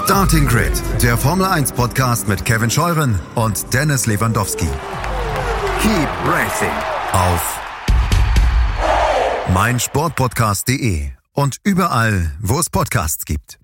Starting Grid, der Formel 1 Podcast mit Kevin Scheuren und Dennis Lewandowski. Keep racing auf meinsportpodcast.de und überall, wo es Podcasts gibt.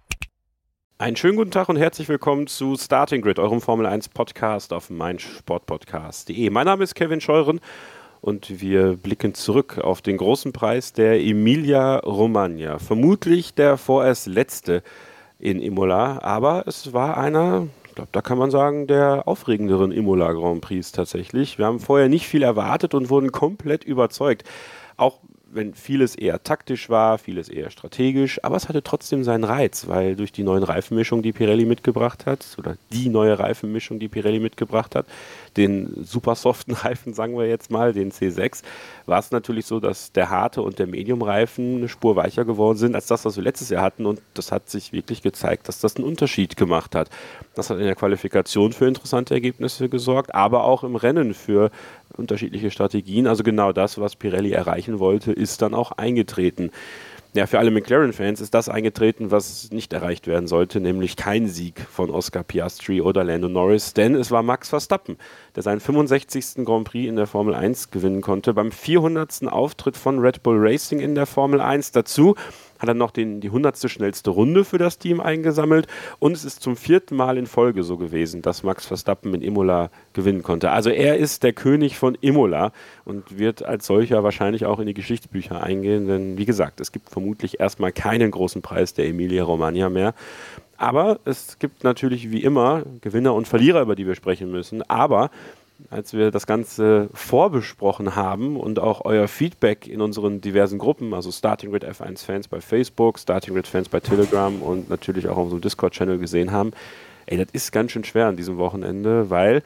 Einen schönen guten Tag und herzlich willkommen zu Starting Grid, eurem Formel 1 Podcast auf meinsportpodcast.de. Mein Name ist Kevin Scheuren und wir blicken zurück auf den großen Preis der Emilia-Romagna. Vermutlich der vorerst letzte in Imola, aber es war einer, ich glaube, da kann man sagen, der aufregenderen Imola Grand Prix tatsächlich. Wir haben vorher nicht viel erwartet und wurden komplett überzeugt. Auch wenn vieles eher taktisch war, vieles eher strategisch, aber es hatte trotzdem seinen Reiz, weil durch die neuen Reifenmischungen, die Pirelli mitgebracht hat, oder die neue Reifenmischung, die Pirelli mitgebracht hat, den super soften Reifen, sagen wir jetzt mal, den C6, war es natürlich so, dass der harte und der Medium-Reifen eine Spur weicher geworden sind als das, was wir letztes Jahr hatten, und das hat sich wirklich gezeigt, dass das einen Unterschied gemacht hat. Das hat in der Qualifikation für interessante Ergebnisse gesorgt, aber auch im Rennen für unterschiedliche Strategien. Also genau das, was Pirelli erreichen wollte, ist dann auch eingetreten. Ja, für alle McLaren-Fans ist das eingetreten, was nicht erreicht werden sollte, nämlich kein Sieg von Oscar Piastri oder Lando Norris, denn es war Max Verstappen, der seinen 65. Grand Prix in der Formel 1 gewinnen konnte, beim 400. Auftritt von Red Bull Racing in der Formel 1. Dazu hat er noch die 100. schnellste Runde für das Team eingesammelt und es ist zum 4. Mal in Folge so gewesen, dass Max Verstappen in Imola gewinnen konnte. Also er ist der König von Imola und wird als solcher wahrscheinlich auch in die Geschichtsbücher eingehen, denn wie gesagt, es gibt vermutlich erstmal keinen großen Preis der Emilia-Romagna mehr. Aber es gibt natürlich wie immer Gewinner und Verlierer, über die wir sprechen müssen, aber als wir das Ganze vorbesprochen haben und auch euer Feedback in unseren diversen Gruppen, also Starting Grid F1 Fans bei Facebook, Starting Grid Fans bei Telegram und natürlich auch auf unserem Discord-Channel gesehen haben, das ist ganz schön schwer an diesem Wochenende, weil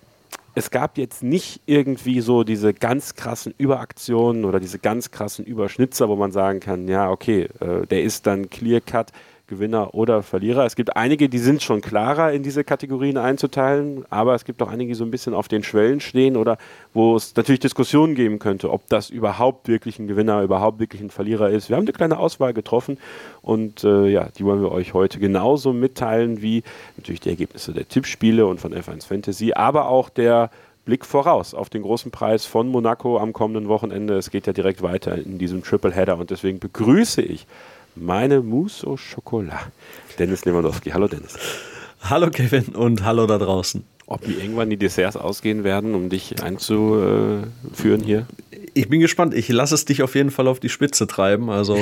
es gab jetzt nicht irgendwie so diese ganz krassen Überaktionen oder diese ganz krassen Überschnitzer, wo man sagen kann, ja okay, der ist dann Clear-Cut Gewinner oder Verlierer. Es gibt einige, die sind schon klarer in diese Kategorien einzuteilen, aber es gibt auch einige, die so ein bisschen auf den Schwellen stehen oder wo es natürlich Diskussionen geben könnte, ob das überhaupt wirklich ein Gewinner, überhaupt wirklich ein Verlierer ist. Wir haben eine kleine Auswahl getroffen und die wollen wir euch heute genauso mitteilen wie natürlich die Ergebnisse der Tippspiele und von F1 Fantasy, aber auch der Blick voraus auf den großen Preis von Monaco am kommenden Wochenende. Es geht ja direkt weiter in diesem Tripleheader und deswegen begrüße ich meine Mousse au Chocolat. Dennis Lewandowski. Hallo Dennis. Hallo Kevin und hallo da draußen. Ob die irgendwann die Desserts ausgehen werden, um dich einzuführen hier? Ich bin gespannt. Ich lasse es dich auf jeden Fall auf die Spitze treiben. Also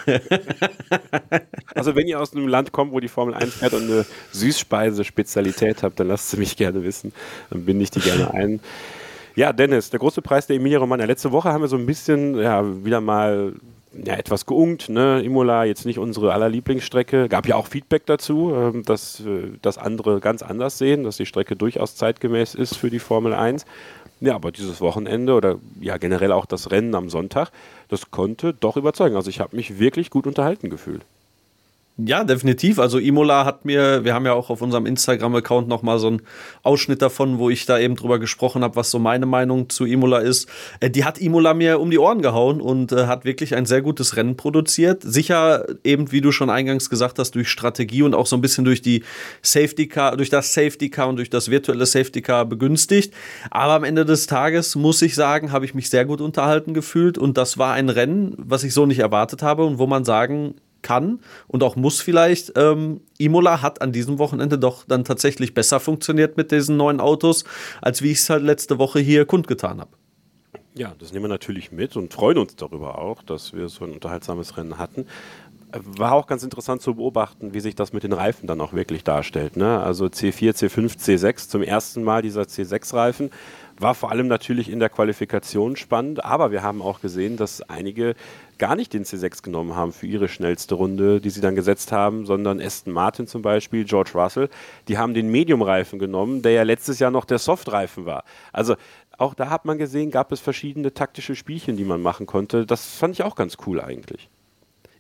wenn ihr aus einem Land kommt, wo die Formel 1 fährt und eine Süßspeise-Spezialität habt, dann lasst es mich gerne wissen. Dann binde ich die gerne ein. Ja, Dennis, der große Preis der Emilia-Romagna. Letzte Woche haben wir so ein bisschen wieder mal etwas geungt, ne? Imola jetzt nicht unsere allerlieblingsstrecke. Gab ja auch Feedback dazu, dass das andere ganz anders sehen, dass die Strecke durchaus zeitgemäß ist für die Formel 1. Ja, aber dieses Wochenende oder ja generell auch das Rennen am Sonntag, das konnte doch überzeugen. Also ich habe mich wirklich gut unterhalten gefühlt. ja, definitiv. Also Imola wir haben ja auch auf unserem Instagram-Account nochmal so einen Ausschnitt davon, wo ich da eben drüber gesprochen habe, was so meine Meinung zu Imola ist. Die hat Imola mir um die Ohren gehauen und hat wirklich ein sehr gutes Rennen produziert. Sicher eben, wie du schon eingangs gesagt hast, durch Strategie und auch so ein bisschen durch die Safety Car, durch das Safety Car und durch das virtuelle Safety Car begünstigt. Aber am Ende des Tages, muss ich sagen, habe ich mich sehr gut unterhalten gefühlt und das war ein Rennen, was ich so nicht erwartet habe und wo man sagen kann und auch muss vielleicht, Imola hat an diesem Wochenende doch dann tatsächlich besser funktioniert mit diesen neuen Autos, als wie ich es halt letzte Woche hier kundgetan habe. Ja, das nehmen wir natürlich mit und freuen uns darüber auch, dass wir so ein unterhaltsames Rennen hatten. War auch ganz interessant zu beobachten, wie sich das mit den Reifen dann auch wirklich darstellt, ne? Also C4, C5, C6, zum ersten Mal dieser C6-Reifen. War vor allem natürlich in der Qualifikation spannend, aber wir haben auch gesehen, dass einige gar nicht den C6 genommen haben für ihre schnellste Runde, die sie dann gesetzt haben, sondern Aston Martin zum Beispiel, George Russell, die haben den Medium-Reifen genommen, der ja letztes Jahr noch der Soft-Reifen war. Also auch da hat man gesehen, gab es verschiedene taktische Spielchen, die man machen konnte. Das fand ich auch ganz cool eigentlich.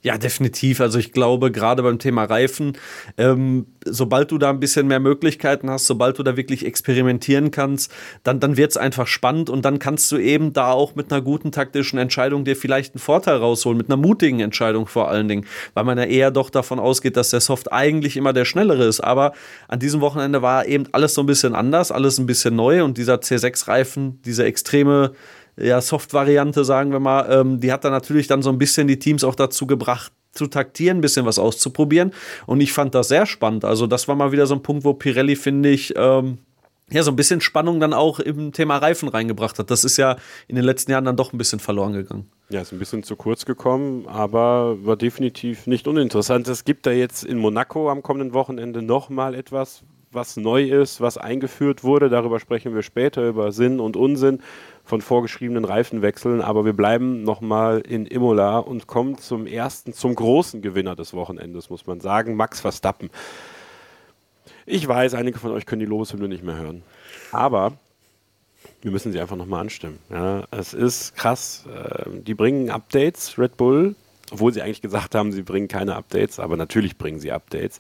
Ja, definitiv. Also ich glaube, gerade beim Thema Reifen, sobald du da ein bisschen mehr Möglichkeiten hast, sobald du da wirklich experimentieren kannst, dann wird es einfach spannend und dann kannst du eben da auch mit einer guten taktischen Entscheidung dir vielleicht einen Vorteil rausholen, mit einer mutigen Entscheidung vor allen Dingen, weil man ja eher doch davon ausgeht, dass der Soft eigentlich immer der Schnellere ist. Aber an diesem Wochenende war eben alles so ein bisschen anders, alles ein bisschen neu und dieser C6-Reifen, diese extreme Soft-Variante, sagen wir mal, die hat dann natürlich dann so ein bisschen die Teams auch dazu gebracht, zu taktieren, ein bisschen was auszuprobieren. Und ich fand das sehr spannend. Also das war mal wieder so ein Punkt, wo Pirelli, finde ich, so ein bisschen Spannung dann auch im Thema Reifen reingebracht hat. Das ist ja in den letzten Jahren dann doch ein bisschen verloren gegangen. Ja, ist ein bisschen zu kurz gekommen, aber war definitiv nicht uninteressant. Es gibt da jetzt in Monaco am kommenden Wochenende nochmal etwas, was neu ist, was eingeführt wurde. Darüber sprechen wir später, über Sinn und Unsinn von vorgeschriebenen Reifenwechseln. Aber wir bleiben nochmal in Imola und kommen zum großen Gewinner des Wochenendes, muss man sagen, Max Verstappen. Ich weiß, einige von euch können die Lobeshymne nicht mehr hören. Aber wir müssen sie einfach nochmal anstimmen. Ja, es ist krass. Die bringen Updates, Red Bull, obwohl sie eigentlich gesagt haben, sie bringen keine Updates, aber natürlich bringen sie Updates.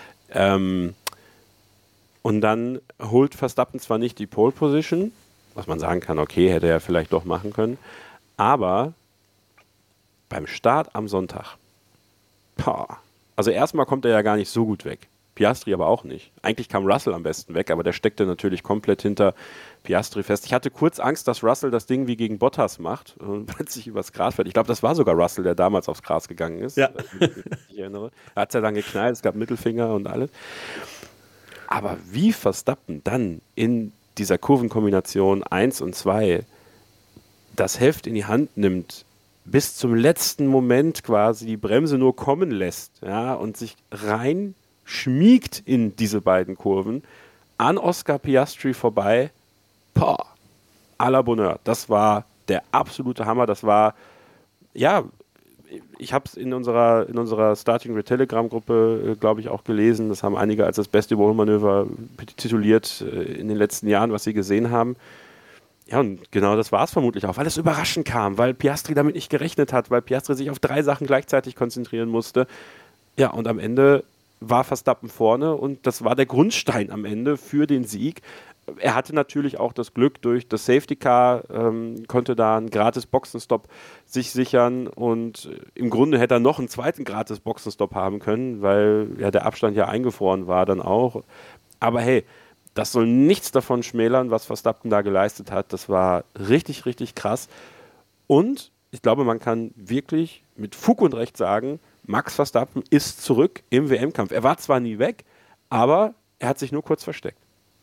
Und dann holt Verstappen zwar nicht die Pole Position, was man sagen kann, okay, hätte er vielleicht doch machen können, aber beim Start am Sonntag, also erstmal kommt er ja gar nicht so gut weg. Piastri aber auch nicht. Eigentlich kam Russell am besten weg, aber der steckte natürlich komplett hinter Piastri fest. Ich hatte kurz Angst, dass Russell das Ding wie gegen Bottas macht und plötzlich übers Gras fährt. Ich glaube, das war sogar Russell, der damals aufs Gras gegangen ist. Ja. Ich erinnere. Da hat es ja dann geknallt, es gab Mittelfinger und alles. Aber wie Verstappen dann in dieser Kurvenkombination 1 und 2 das Heft in die Hand nimmt, bis zum letzten Moment quasi die Bremse nur kommen lässt, ja, und sich rein schmiegt in diese beiden Kurven, an Oscar Piastri vorbei, à la Bonheur. Das war der absolute Hammer. Das war, ja, ich habe es in unserer Starting Grid Telegram-Gruppe, glaube ich, auch gelesen. Das haben einige als das beste Überholmanöver tituliert in den letzten Jahren, was sie gesehen haben. Ja, und genau das war es vermutlich auch, weil es überraschend kam, weil Piastri damit nicht gerechnet hat, weil Piastri sich auf 3 Sachen gleichzeitig konzentrieren musste. Ja, und am Ende war Verstappen vorne und das war der Grundstein am Ende für den Sieg. Er hatte natürlich auch das Glück, durch das Safety Car konnte da einen gratis Boxenstopp sich sichern und im Grunde hätte er noch einen zweiten gratis Boxenstopp haben können, weil ja der Abstand ja eingefroren war dann auch. Aber hey, das soll nichts davon schmälern, was Verstappen da geleistet hat. Das war richtig, richtig krass. Und ich glaube, man kann wirklich mit Fug und Recht sagen, Max Verstappen ist zurück im WM-Kampf. Er war zwar nie weg, aber er hat sich nur kurz versteckt.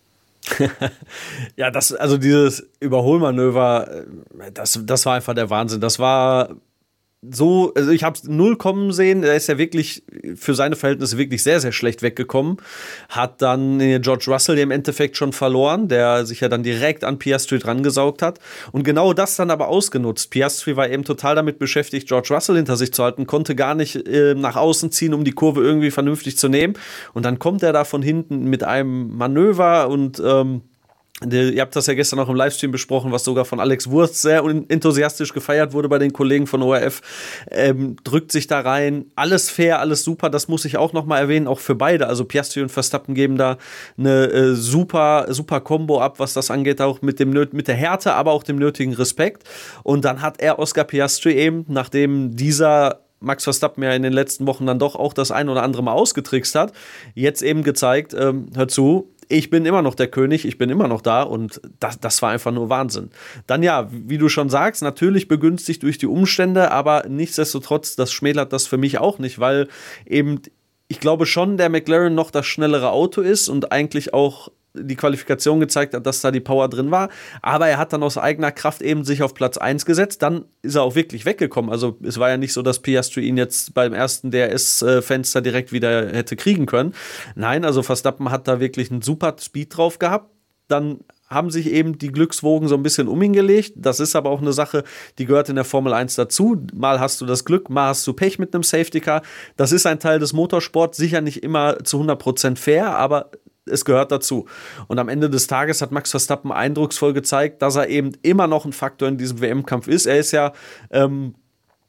Ja, also dieses Überholmanöver, das war einfach der Wahnsinn. Das war so, also ich habe es null kommen sehen. Er ist ja wirklich für seine Verhältnisse wirklich sehr, sehr schlecht weggekommen. Hat dann George Russell im Endeffekt schon verloren, der sich ja dann direkt an Piastri dran gesaugt hat. Und genau das dann aber ausgenutzt. Piastri war eben total damit beschäftigt, George Russell hinter sich zu halten, konnte gar nicht nach außen ziehen, um die Kurve irgendwie vernünftig zu nehmen. Und dann kommt er da von hinten mit einem Manöver und ihr habt das ja gestern auch im Livestream besprochen, was sogar von Alex Wurst sehr enthusiastisch gefeiert wurde bei den Kollegen von ORF. Drückt sich da rein. Alles fair, alles super. Das muss ich auch nochmal erwähnen, auch für beide. Also Piastri und Verstappen geben da eine super, super Kombo ab, was das angeht, auch mit der Härte, aber auch dem nötigen Respekt. Und dann hat er Oscar Piastri eben, nachdem dieser Max Verstappen ja in den letzten Wochen dann doch auch das ein oder andere Mal ausgetrickst hat, jetzt eben gezeigt, hör zu, ich bin immer noch der König, ich bin immer noch da und das war einfach nur Wahnsinn. Dann ja, wie du schon sagst, natürlich begünstigt durch die Umstände, aber nichtsdestotrotz, das schmälert das für mich auch nicht, weil eben, ich glaube schon, der McLaren noch das schnellere Auto ist und eigentlich auch die Qualifikation gezeigt hat, dass da die Power drin war, aber er hat dann aus eigener Kraft eben sich auf Platz 1 gesetzt, dann ist er auch wirklich weggekommen, also es war ja nicht so, dass Piastri ihn jetzt beim ersten DRS-Fenster direkt wieder hätte kriegen können, nein, also Verstappen hat da wirklich einen super Speed drauf gehabt, dann haben sich eben die Glückswogen so ein bisschen um ihn gelegt. Das ist aber auch eine Sache, die gehört in der Formel 1 dazu. Mal hast du das Glück, mal hast du Pech mit einem Safety Car. Das ist ein Teil des Motorsports, sicher nicht immer zu 100% fair, aber es gehört dazu. Und am Ende des Tages hat Max Verstappen eindrucksvoll gezeigt, dass er eben immer noch ein Faktor in diesem WM-Kampf ist. Er ist ja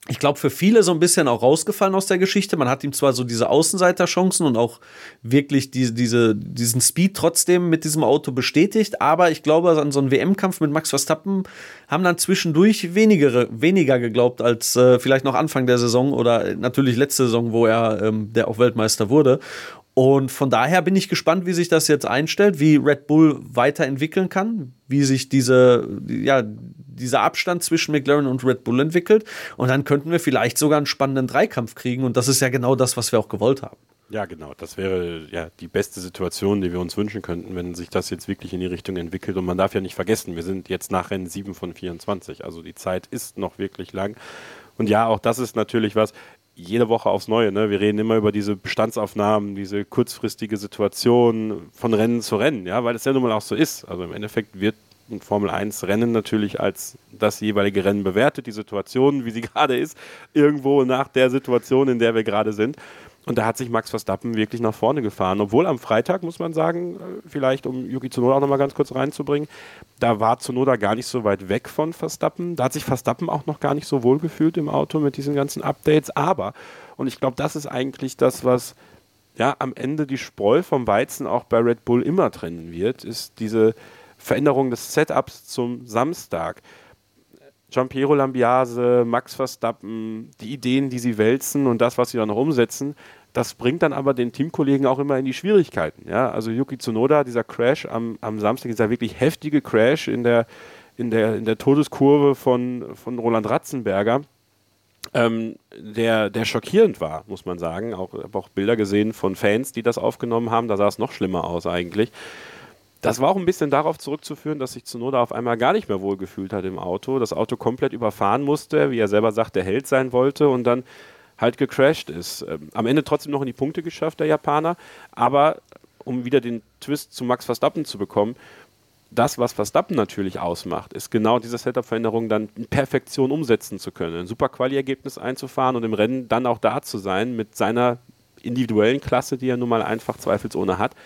ich glaube, für viele so ein bisschen auch rausgefallen aus der Geschichte. Man hat ihm zwar so diese Außenseiterchancen und auch wirklich diesen Speed trotzdem mit diesem Auto bestätigt, aber ich glaube, an so einen WM-Kampf mit Max Verstappen haben dann zwischendurch weniger geglaubt als vielleicht noch Anfang der Saison oder natürlich letzte Saison, wo er der auch Weltmeister wurde. Und von daher bin ich gespannt, wie sich das jetzt einstellt, wie Red Bull weiterentwickeln kann, wie sich dieser Abstand zwischen McLaren und Red Bull entwickelt. Und dann könnten wir vielleicht sogar einen spannenden Dreikampf kriegen. Und das ist ja genau das, was wir auch gewollt haben. Ja, genau. Das wäre ja die beste Situation, die wir uns wünschen könnten, wenn sich das jetzt wirklich in die Richtung entwickelt. Und man darf ja nicht vergessen, wir sind jetzt nach Rennen 7 von 24. Also die Zeit ist noch wirklich lang. Und ja, auch das ist natürlich was, jede Woche aufs Neue. Ne? Wir reden immer über diese Bestandsaufnahmen, diese kurzfristige Situation von Rennen zu Rennen, ja, weil es ja nun mal auch so ist. Also im Endeffekt wird ein Formel-1-Rennen natürlich als das jeweilige Rennen bewertet, die Situation, wie sie gerade ist, irgendwo nach der Situation, in der wir gerade sind. Und da hat sich Max Verstappen wirklich nach vorne gefahren. Obwohl am Freitag, muss man sagen, vielleicht um Yuki Tsunoda auch nochmal ganz kurz reinzubringen, da war Tsunoda gar nicht so weit weg von Verstappen. Da hat sich Verstappen auch noch gar nicht so wohl gefühlt im Auto mit diesen ganzen Updates. Aber, und ich glaube, das ist eigentlich das, was ja am Ende die Spreu vom Weizen auch bei Red Bull immer trennen wird, ist diese Veränderung des Setups zum Samstag. Giampiero Lambiase, Max Verstappen, die Ideen, die sie wälzen und das, was sie dann noch umsetzen, das bringt dann aber den Teamkollegen auch immer in die Schwierigkeiten. Ja? Also Yuki Tsunoda, dieser Crash am Samstag, dieser wirklich heftige Crash in der Todeskurve von Roland Ratzenberger, der schockierend war, muss man sagen. Ich habe auch Bilder gesehen von Fans, die das aufgenommen haben, da sah es noch schlimmer aus eigentlich. Das war auch ein bisschen darauf zurückzuführen, dass sich Tsunoda auf einmal gar nicht mehr wohlgefühlt hat im Auto, das Auto komplett überfahren musste, wie er selber sagt, der Held sein wollte und dann halt gecrashed ist. Am Ende trotzdem noch in die Punkte geschafft, der Japaner, aber um wieder den Twist zu Max Verstappen zu bekommen, das, was Verstappen natürlich ausmacht, ist genau diese Setup-Veränderung dann in Perfektion umsetzen zu können, ein super Quali-Ergebnis einzufahren und im Rennen dann auch da zu sein mit seiner individuellen Klasse, die er nun mal einfach zweifelsohne hat.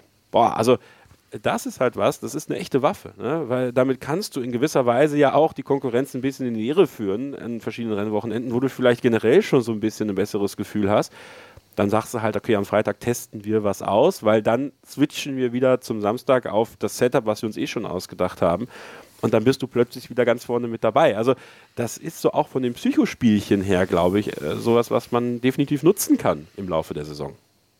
Also das ist halt das ist eine echte Waffe, ne? Weil damit kannst du in gewisser Weise ja auch die Konkurrenz ein bisschen in die Irre führen an verschiedenen Rennwochenenden, wo du vielleicht generell schon so ein bisschen ein besseres Gefühl hast. Dann sagst du halt, okay, am Freitag testen wir was aus, weil dann switchen wir wieder zum Samstag auf das Setup, was wir uns schon ausgedacht haben. Und dann bist du plötzlich wieder ganz vorne mit dabei. Also das ist so auch von den Psychospielchen her, glaube ich, sowas, was man definitiv nutzen kann im Laufe der Saison.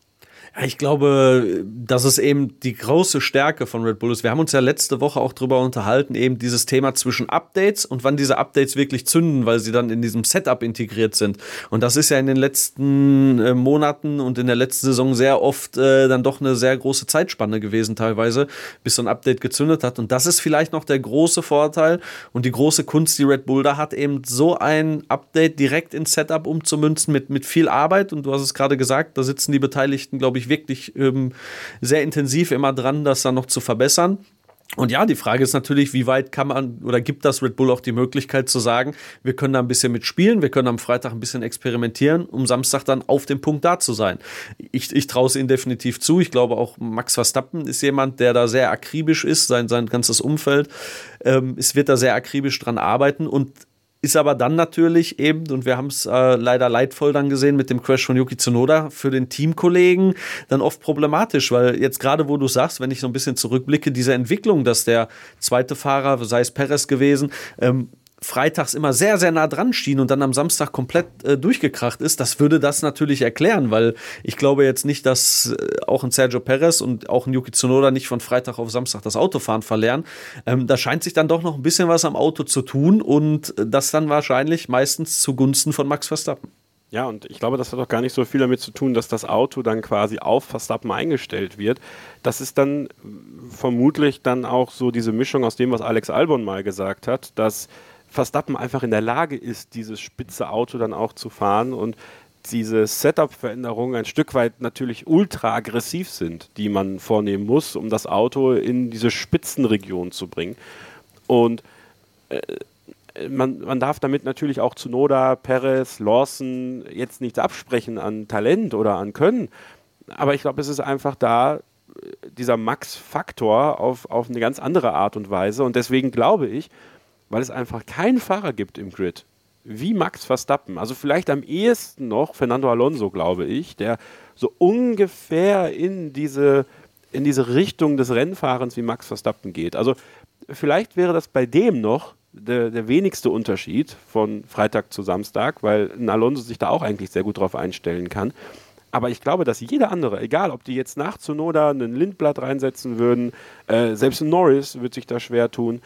Ja, ich glaube, dass es eben die große Stärke von Red Bull ist. Wir haben uns ja letzte Woche auch drüber unterhalten, eben dieses Thema zwischen Updates und wann diese Updates wirklich zünden, weil sie dann in diesem Setup integriert sind. Und das ist ja in den letzten Monaten und in der letzten Saison sehr oft dann doch eine sehr große Zeitspanne gewesen teilweise, bis so ein Update gezündet hat. Und das ist vielleicht noch der große Vorteil und die große Kunst, die Red Bull da hat, eben so ein Update direkt ins Setup umzumünzen mit viel Arbeit. Und du hast es gerade gesagt, da sitzen die Beteiligten, glaube ich, wirklich sehr intensiv immer dran, das dann noch zu verbessern. Und ja, die Frage ist natürlich, wie weit kann man oder gibt das Red Bull auch die Möglichkeit zu sagen, wir können da ein bisschen mitspielen, wir können am Freitag ein bisschen experimentieren, um Samstag dann auf dem Punkt da zu sein. Ich traue es ihnen definitiv zu. Ich glaube auch Max Verstappen ist jemand, der da sehr akribisch ist, sein ganzes Umfeld. Es wird da sehr akribisch dran arbeiten und ist aber dann natürlich eben, und wir haben es leider leidvoll dann gesehen mit dem Crash von Yuki Tsunoda, für den Teamkollegen dann oft problematisch, weil jetzt gerade, wo du sagst, wenn ich so ein bisschen zurückblicke, diese Entwicklung, dass der zweite Fahrer, sei es Perez gewesen, freitags immer sehr, sehr nah dran schien und dann am Samstag komplett durchgekracht ist, das würde das natürlich erklären, weil ich glaube jetzt nicht, dass auch ein Sergio Perez und auch ein Yuki Tsunoda nicht von Freitag auf Samstag das Autofahren verlernen. Da scheint sich dann doch noch ein bisschen was am Auto zu tun und das dann wahrscheinlich meistens zugunsten von Max Verstappen. Ja, und ich glaube, das hat auch gar nicht so viel damit zu tun, dass das Auto dann quasi auf Verstappen eingestellt wird. Das ist dann vermutlich dann auch so diese Mischung aus dem, was Alex Albon mal gesagt hat, dass Verstappen einfach in der Lage ist, dieses spitze Auto dann auch zu fahren und diese Setup-Veränderungen ein Stück weit natürlich ultra aggressiv sind, die man vornehmen muss, um das Auto in diese Spitzenregion zu bringen. Und man darf damit natürlich auch Tsunoda, Perez, Lawson jetzt nichts absprechen an Talent oder an Können. Aber ich glaube, es ist einfach da dieser Max-Faktor auf eine ganz andere Art und Weise. Und deswegen glaube ich, weil es einfach keinen Fahrer gibt im Grid, wie Max Verstappen, also vielleicht am ehesten noch Fernando Alonso, glaube ich, der so ungefähr in diese Richtung des Rennfahrens wie Max Verstappen geht. Also vielleicht wäre das bei dem noch der wenigste Unterschied von Freitag zu Samstag, weil ein Alonso sich da auch eigentlich sehr gut drauf einstellen kann. Aber ich glaube, dass jeder andere, egal ob die jetzt nach Tsunoda einen Lindblad reinsetzen würden, selbst ein Norris wird sich da schwer tun.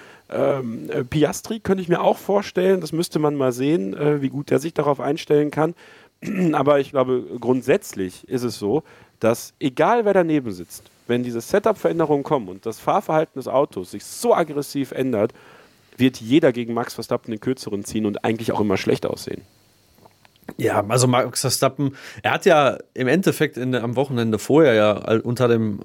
Piastri könnte ich mir auch vorstellen, das müsste man mal sehen, wie gut der sich darauf einstellen kann. Aber ich glaube, grundsätzlich ist es so, dass egal wer daneben sitzt, wenn diese Setup-Veränderungen kommen und das Fahrverhalten des Autos sich so aggressiv ändert, wird jeder gegen Max Verstappen den Kürzeren ziehen und eigentlich auch immer schlecht aussehen. Ja, also Max Verstappen, er hat ja im Endeffekt am Wochenende vorher ja unter dem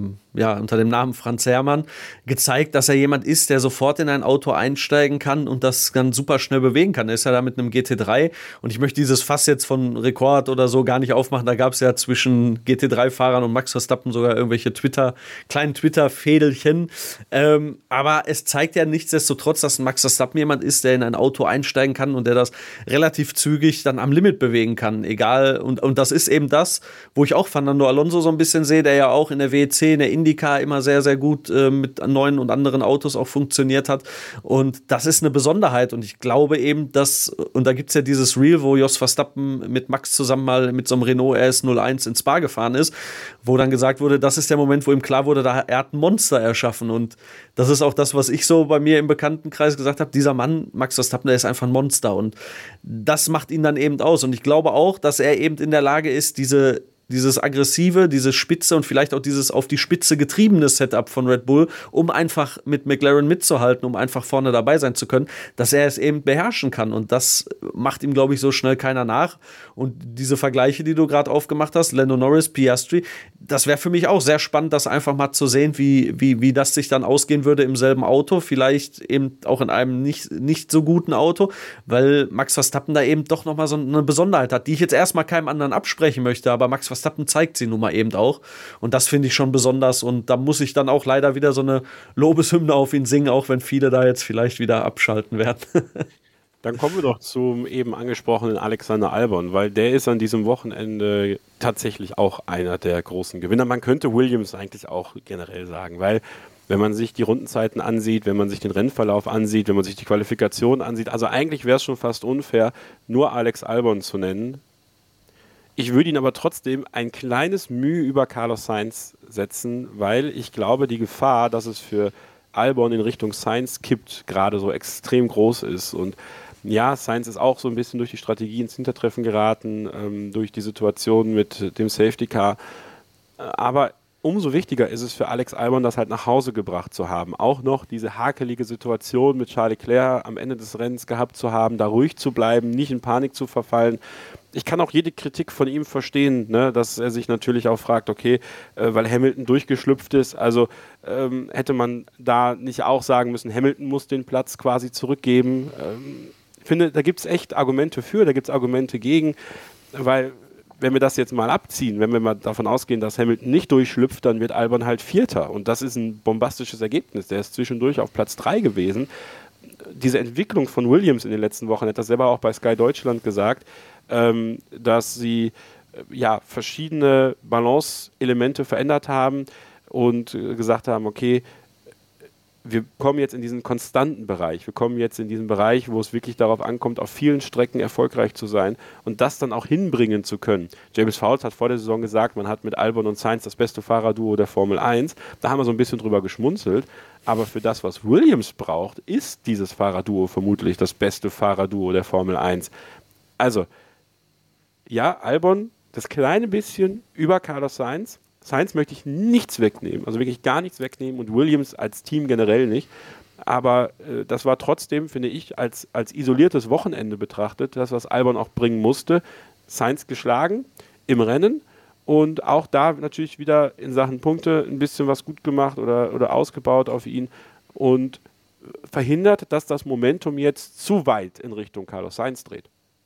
Namen Franz Herrmann gezeigt, dass er jemand ist, der sofort in ein Auto einsteigen kann und das dann super schnell bewegen kann. Er ist ja da mit einem GT3 und ich möchte dieses Fass jetzt von Rekord oder so gar nicht aufmachen. Da gab es ja zwischen GT3-Fahrern und Max Verstappen sogar irgendwelche kleinen Twitter-Fädelchen. Aber es zeigt ja nichtsdestotrotz, dass Max Verstappen jemand ist, der in ein Auto einsteigen kann und der das relativ zügig dann am Limit bewegen kann, egal, und das ist eben das, wo ich auch Fernando Alonso so ein bisschen sehe, der ja auch in der WEC, in der IndyCar immer sehr, sehr gut mit neuen und anderen Autos auch funktioniert hat und das ist eine Besonderheit und ich glaube eben, dass, und da gibt es ja dieses Reel, wo Jos Verstappen mit Max zusammen mal mit so einem Renault RS01 ins Spa gefahren ist, wo dann gesagt wurde, das ist der Moment, wo ihm klar wurde, er hat ein Monster erschaffen und das ist auch das, was ich so bei mir im Bekanntenkreis gesagt habe, dieser Mann, Max Verstappen, der ist einfach ein Monster und das macht ihn dann eben aus. Und ich glaube auch, dass er eben in der Lage ist, dieses aggressive, diese Spitze und vielleicht auch dieses auf die Spitze getriebene Setup von Red Bull, um einfach mit McLaren mitzuhalten, um einfach vorne dabei sein zu können, dass er es eben beherrschen kann. Und das macht ihm, glaube ich, so schnell keiner nach. Und diese Vergleiche, die du gerade aufgemacht hast, Lando Norris, Piastri, das wäre für mich auch sehr spannend, das einfach mal zu sehen, wie das sich dann ausgehen würde im selben Auto, vielleicht eben auch in einem nicht so guten Auto, weil Max Verstappen da eben doch nochmal so eine Besonderheit hat, die ich jetzt erstmal keinem anderen absprechen möchte, aber Max Verstappen zeigt sie nun mal eben auch und das finde ich schon besonders und da muss ich dann auch leider wieder so eine Lobeshymne auf ihn singen, auch wenn viele da jetzt vielleicht wieder abschalten werden. Dann kommen wir doch zum eben angesprochenen Alexander Albon, weil der ist an diesem Wochenende tatsächlich auch einer der großen Gewinner. Man könnte Williams eigentlich auch generell sagen, weil wenn man sich die Rundenzeiten ansieht, wenn man sich den Rennverlauf ansieht, wenn man sich die Qualifikation ansieht, also eigentlich wäre es schon fast unfair, nur Alex Albon zu nennen. Ich würde ihn aber trotzdem ein kleines Mühe über Carlos Sainz setzen, weil ich glaube, die Gefahr, dass es für Albon in Richtung Sainz kippt, gerade so extrem groß ist. Und ja, Sainz ist auch so ein bisschen durch die Strategie ins Hintertreffen geraten, durch die Situation mit dem Safety Car. Aber umso wichtiger ist es für Alex Albon, das halt nach Hause gebracht zu haben. Auch noch diese hakelige Situation mit Charles Leclerc am Ende des Rennens gehabt zu haben, da ruhig zu bleiben, nicht in Panik zu verfallen. Ich kann auch jede Kritik von ihm verstehen, ne, dass er sich natürlich auch fragt, okay, weil Hamilton durchgeschlüpft ist, also hätte man da nicht auch sagen müssen, Hamilton muss den Platz quasi zurückgeben. Ich finde, da gibt es echt Argumente für, da gibt es Argumente gegen, weil wenn wir das jetzt mal abziehen, wenn wir mal davon ausgehen, dass Hamilton nicht durchschlüpft, dann wird Albon halt Vierter und das ist ein bombastisches Ergebnis. Der ist zwischendurch auf Platz 3 gewesen. Diese Entwicklung von Williams in den letzten Wochen, hat das selber auch bei Sky Deutschland gesagt, dass sie verschiedene Balance-Elemente verändert haben und gesagt haben, okay, wir kommen jetzt in diesen konstanten Bereich, wir kommen jetzt in diesen Bereich, wo es wirklich darauf ankommt, auf vielen Strecken erfolgreich zu sein und das dann auch hinbringen zu können. James Vowles hat vor der Saison gesagt, man hat mit Albon und Sainz das beste Fahrerduo der Formel 1. Da haben wir so ein bisschen drüber geschmunzelt, aber für das, was Williams braucht, ist dieses Fahrerduo vermutlich das beste Fahrerduo der Formel 1. Also, ja, Albon, das kleine bisschen über Carlos Sainz. Sainz möchte ich nichts wegnehmen, also wirklich gar nichts wegnehmen und Williams als Team generell nicht. Aber das war trotzdem, finde ich, als isoliertes Wochenende betrachtet, das, was Albon auch bringen musste. Sainz geschlagen im Rennen und auch da natürlich wieder in Sachen Punkte ein bisschen was gut gemacht oder ausgebaut auf ihn und verhindert, dass das Momentum jetzt zu weit in Richtung Carlos Sainz dreht.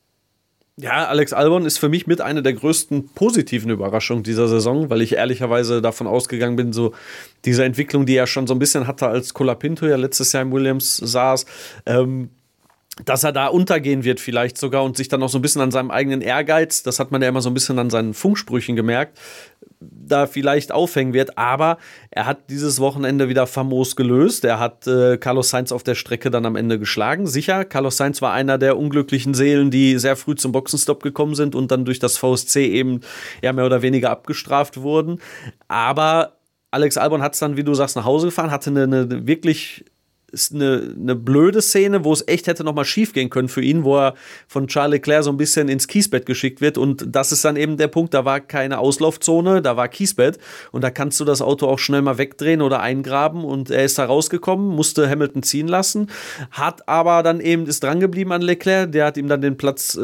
Ja, Alex Albon ist für mich mit einer der größten positiven Überraschungen dieser Saison, weil ich ehrlicherweise davon ausgegangen bin, so diese Entwicklung, die er schon so ein bisschen hatte, als Colapinto ja letztes Jahr im Williams saß, dass er da untergehen wird vielleicht sogar und sich dann auch so ein bisschen an seinem eigenen Ehrgeiz, das hat man ja immer so ein bisschen an seinen Funksprüchen gemerkt, da vielleicht aufhängen wird. Aber er hat dieses Wochenende wieder famos gelöst. Er hat Carlos Sainz auf der Strecke dann am Ende geschlagen. Sicher, Carlos Sainz war einer der unglücklichen Seelen, die sehr früh zum Boxenstopp gekommen sind und dann durch das VSC eben ja mehr oder weniger abgestraft wurden. Aber Alex Albon hat es dann, wie du sagst, nach Hause gefahren, hatte eine wirklich eine blöde Szene, wo es echt hätte noch mal schief gehen können für ihn, wo er von Charles Leclerc so ein bisschen ins Kiesbett geschickt wird und das ist dann eben der Punkt, da war keine Auslaufzone, da war Kiesbett und da kannst du das Auto auch schnell mal wegdrehen oder eingraben und er ist da rausgekommen, musste Hamilton ziehen lassen, hat aber dann eben, ist dran geblieben an Leclerc, der hat ihm dann den Platz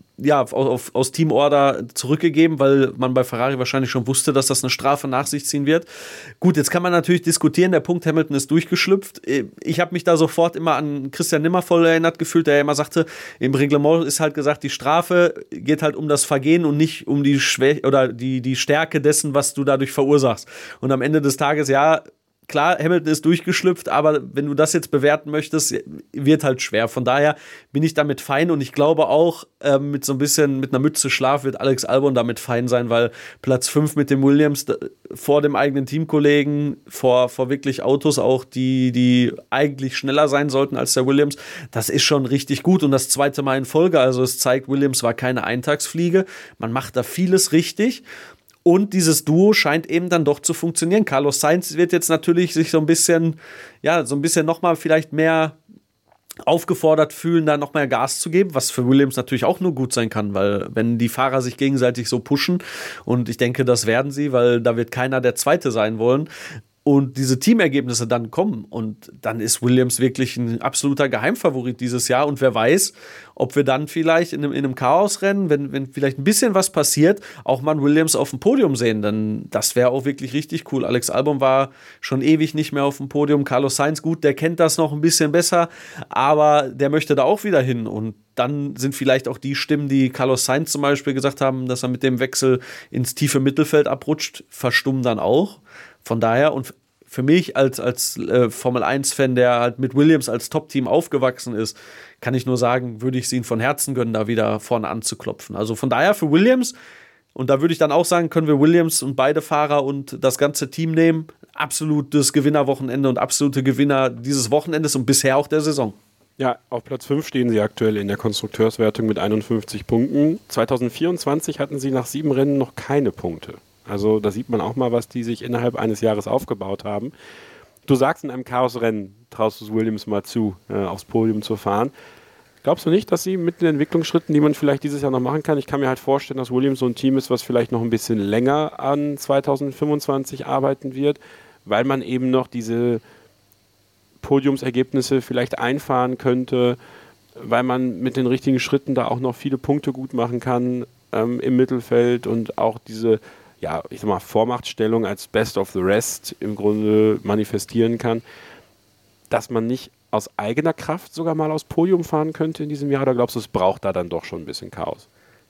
aus Teamorder zurückgegeben, weil man bei Ferrari wahrscheinlich schon wusste, dass das eine Strafe nach sich ziehen wird. Gut, jetzt kann man natürlich diskutieren, der Punkt Hamilton ist durchgeschlüpft. Ich habe mich da sofort immer an Christian Nimmervoll erinnert gefühlt, der immer sagte, im Reglement ist halt gesagt, die Strafe geht halt um das Vergehen und nicht um die Schwäche oder die Stärke dessen, was du dadurch verursachst. Und am Ende des Tages, ja, klar, Hamilton ist durchgeschlüpft, aber wenn du das jetzt bewerten möchtest, wird halt schwer. Von daher bin ich damit fein und ich glaube auch, mit so ein bisschen, mit einer Mütze Schlaf wird Alex Albon damit fein sein, weil Platz 5 mit dem Williams vor dem eigenen Teamkollegen, vor wirklich Autos auch, die eigentlich schneller sein sollten als der Williams, das ist schon richtig gut und das zweite Mal in Folge. Also es zeigt, Williams war keine Eintagsfliege. Man macht da vieles richtig. Und dieses Duo scheint eben dann doch zu funktionieren. Carlos Sainz wird jetzt natürlich sich so ein bisschen nochmal vielleicht mehr aufgefordert fühlen, da noch mehr Gas zu geben, was für Williams natürlich auch nur gut sein kann, weil wenn die Fahrer sich gegenseitig so pushen, und ich denke, das werden sie, weil da wird keiner der Zweite sein wollen, und diese Teamergebnisse dann kommen und dann ist Williams wirklich ein absoluter Geheimfavorit dieses Jahr und wer weiß, ob wir dann vielleicht in einem Chaosrennen, wenn vielleicht ein bisschen was passiert, auch mal Williams auf dem Podium sehen, denn das wäre auch wirklich richtig cool. Alex Albon war schon ewig nicht mehr auf dem Podium, Carlos Sainz, gut, der kennt das noch ein bisschen besser, aber der möchte da auch wieder hin und dann sind vielleicht auch die Stimmen, die Carlos Sainz zum Beispiel gesagt haben, dass er mit dem Wechsel ins tiefe Mittelfeld abrutscht, verstummen dann auch. Von daher, und für mich als Formel-1-Fan, der halt mit Williams als Top-Team aufgewachsen ist, kann ich nur sagen, würde ich es ihnen von Herzen gönnen, da wieder vorne anzuklopfen. Also von daher für Williams, und da würde ich dann auch sagen, können wir Williams und beide Fahrer und das ganze Team nehmen. Absolutes Gewinnerwochenende und absolute Gewinner dieses Wochenendes und bisher auch der Saison. Ja, auf Platz 5 stehen sie aktuell in der Konstrukteurswertung mit 51 Punkten. 2024 hatten sie nach 7 Rennen noch keine Punkte. Also da sieht man auch mal, was die sich innerhalb eines Jahres aufgebaut haben. Du sagst, in einem Chaosrennen traust du es Williams mal zu, aufs Podium zu fahren. Glaubst du nicht, dass sie mit den Entwicklungsschritten, die man vielleicht dieses Jahr noch machen kann, ich kann mir halt vorstellen, dass Williams so ein Team ist, was vielleicht noch ein bisschen länger an 2025 arbeiten wird, weil man eben noch diese Podiumsergebnisse vielleicht einfahren könnte, weil man mit den richtigen Schritten da auch noch viele Punkte gut machen kann im Mittelfeld und auch diese Vormachtstellung als Best of the Rest im Grunde manifestieren kann, dass man nicht aus eigener Kraft sogar mal aufs Podium fahren könnte in diesem Jahr, oder glaubst du, es braucht da dann doch schon ein bisschen Chaos?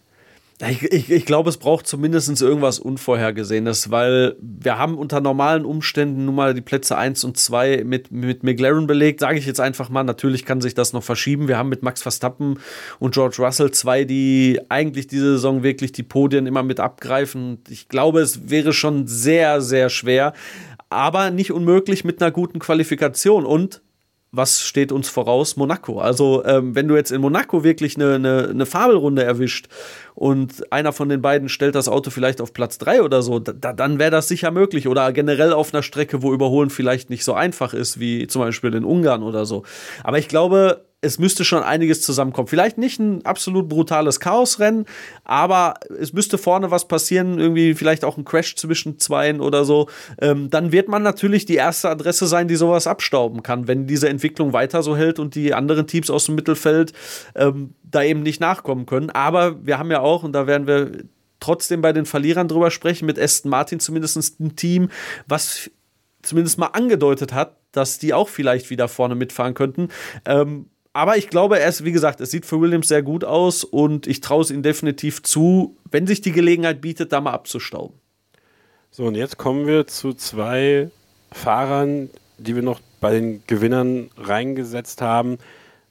Ich glaube, es braucht zumindest irgendwas Unvorhergesehenes, weil wir haben unter normalen Umständen nun mal die Plätze 1 und 2 mit McLaren belegt, sage ich jetzt einfach mal. Natürlich kann sich das noch verschieben. Wir haben mit Max Verstappen und George Russell 2, die eigentlich diese Saison wirklich die Podien immer mit abgreifen. Ich glaube, es wäre schon sehr, sehr schwer, aber nicht unmöglich mit einer guten Qualifikation. Und was steht uns voraus? Monaco. Also wenn du jetzt in Monaco wirklich eine Fabelrunde erwischt und einer von den beiden stellt das Auto vielleicht auf Platz 3 oder so, dann wäre das sicher möglich. Oder generell auf einer Strecke, wo Überholen vielleicht nicht so einfach ist, wie zum Beispiel in Ungarn oder so. Aber ich glaube, es müsste schon einiges zusammenkommen. Vielleicht nicht ein absolut brutales Chaosrennen, aber es müsste vorne was passieren, irgendwie vielleicht auch ein Crash zwischen Zweien oder so. Dann wird man natürlich die erste Adresse sein, die sowas abstauben kann, wenn diese Entwicklung weiter so hält und die anderen Teams aus dem Mittelfeld da eben nicht nachkommen können. Aber wir haben ja auch, und da werden wir trotzdem bei den Verlierern drüber sprechen, mit Aston Martin zumindest ein Team, was zumindest mal angedeutet hat, dass die auch vielleicht wieder vorne mitfahren könnten. Aber ich glaube, wie gesagt, es sieht für Williams sehr gut aus und ich traue es ihnen definitiv zu, wenn sich die Gelegenheit bietet, da mal abzustauben. So, und jetzt kommen wir zu 2 Fahrern, die wir noch bei den Gewinnern reingesetzt haben.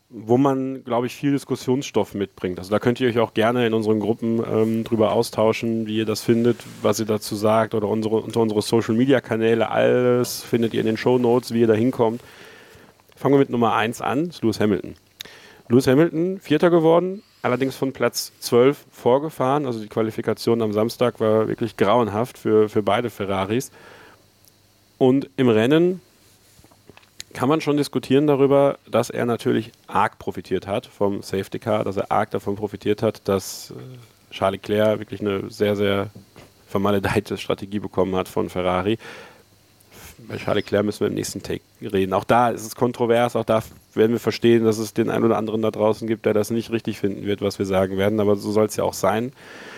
wo man, glaube ich, viel Diskussionsstoff mitbringt. Also da könnt ihr euch auch gerne in unseren Gruppen drüber austauschen, wie ihr das findet, was ihr dazu sagt oder unter unsere Social-Media-Kanäle. Alles findet ihr in den Shownotes, wie ihr da hinkommt. Fangen wir mit Nummer 1 an, das ist Lewis Hamilton. Lewis Hamilton, Vierter geworden, allerdings von Platz 12 vorgefahren. Also die Qualifikation am Samstag war wirklich grauenhaft für beide Ferraris. Und im Rennen kann man schon diskutieren darüber, dass er natürlich arg profitiert hat vom Safety Car, dass er arg davon profitiert hat, dass Charles Leclerc wirklich eine sehr, sehr vermaledeite Strategie bekommen hat von Ferrari. Bei Charles Leclerc müssen wir im nächsten Take reden. Auch da ist es kontrovers, auch da werden wir verstehen, dass es den einen oder anderen da draußen gibt, der das nicht richtig finden wird, was wir sagen werden, aber so soll es ja auch sein.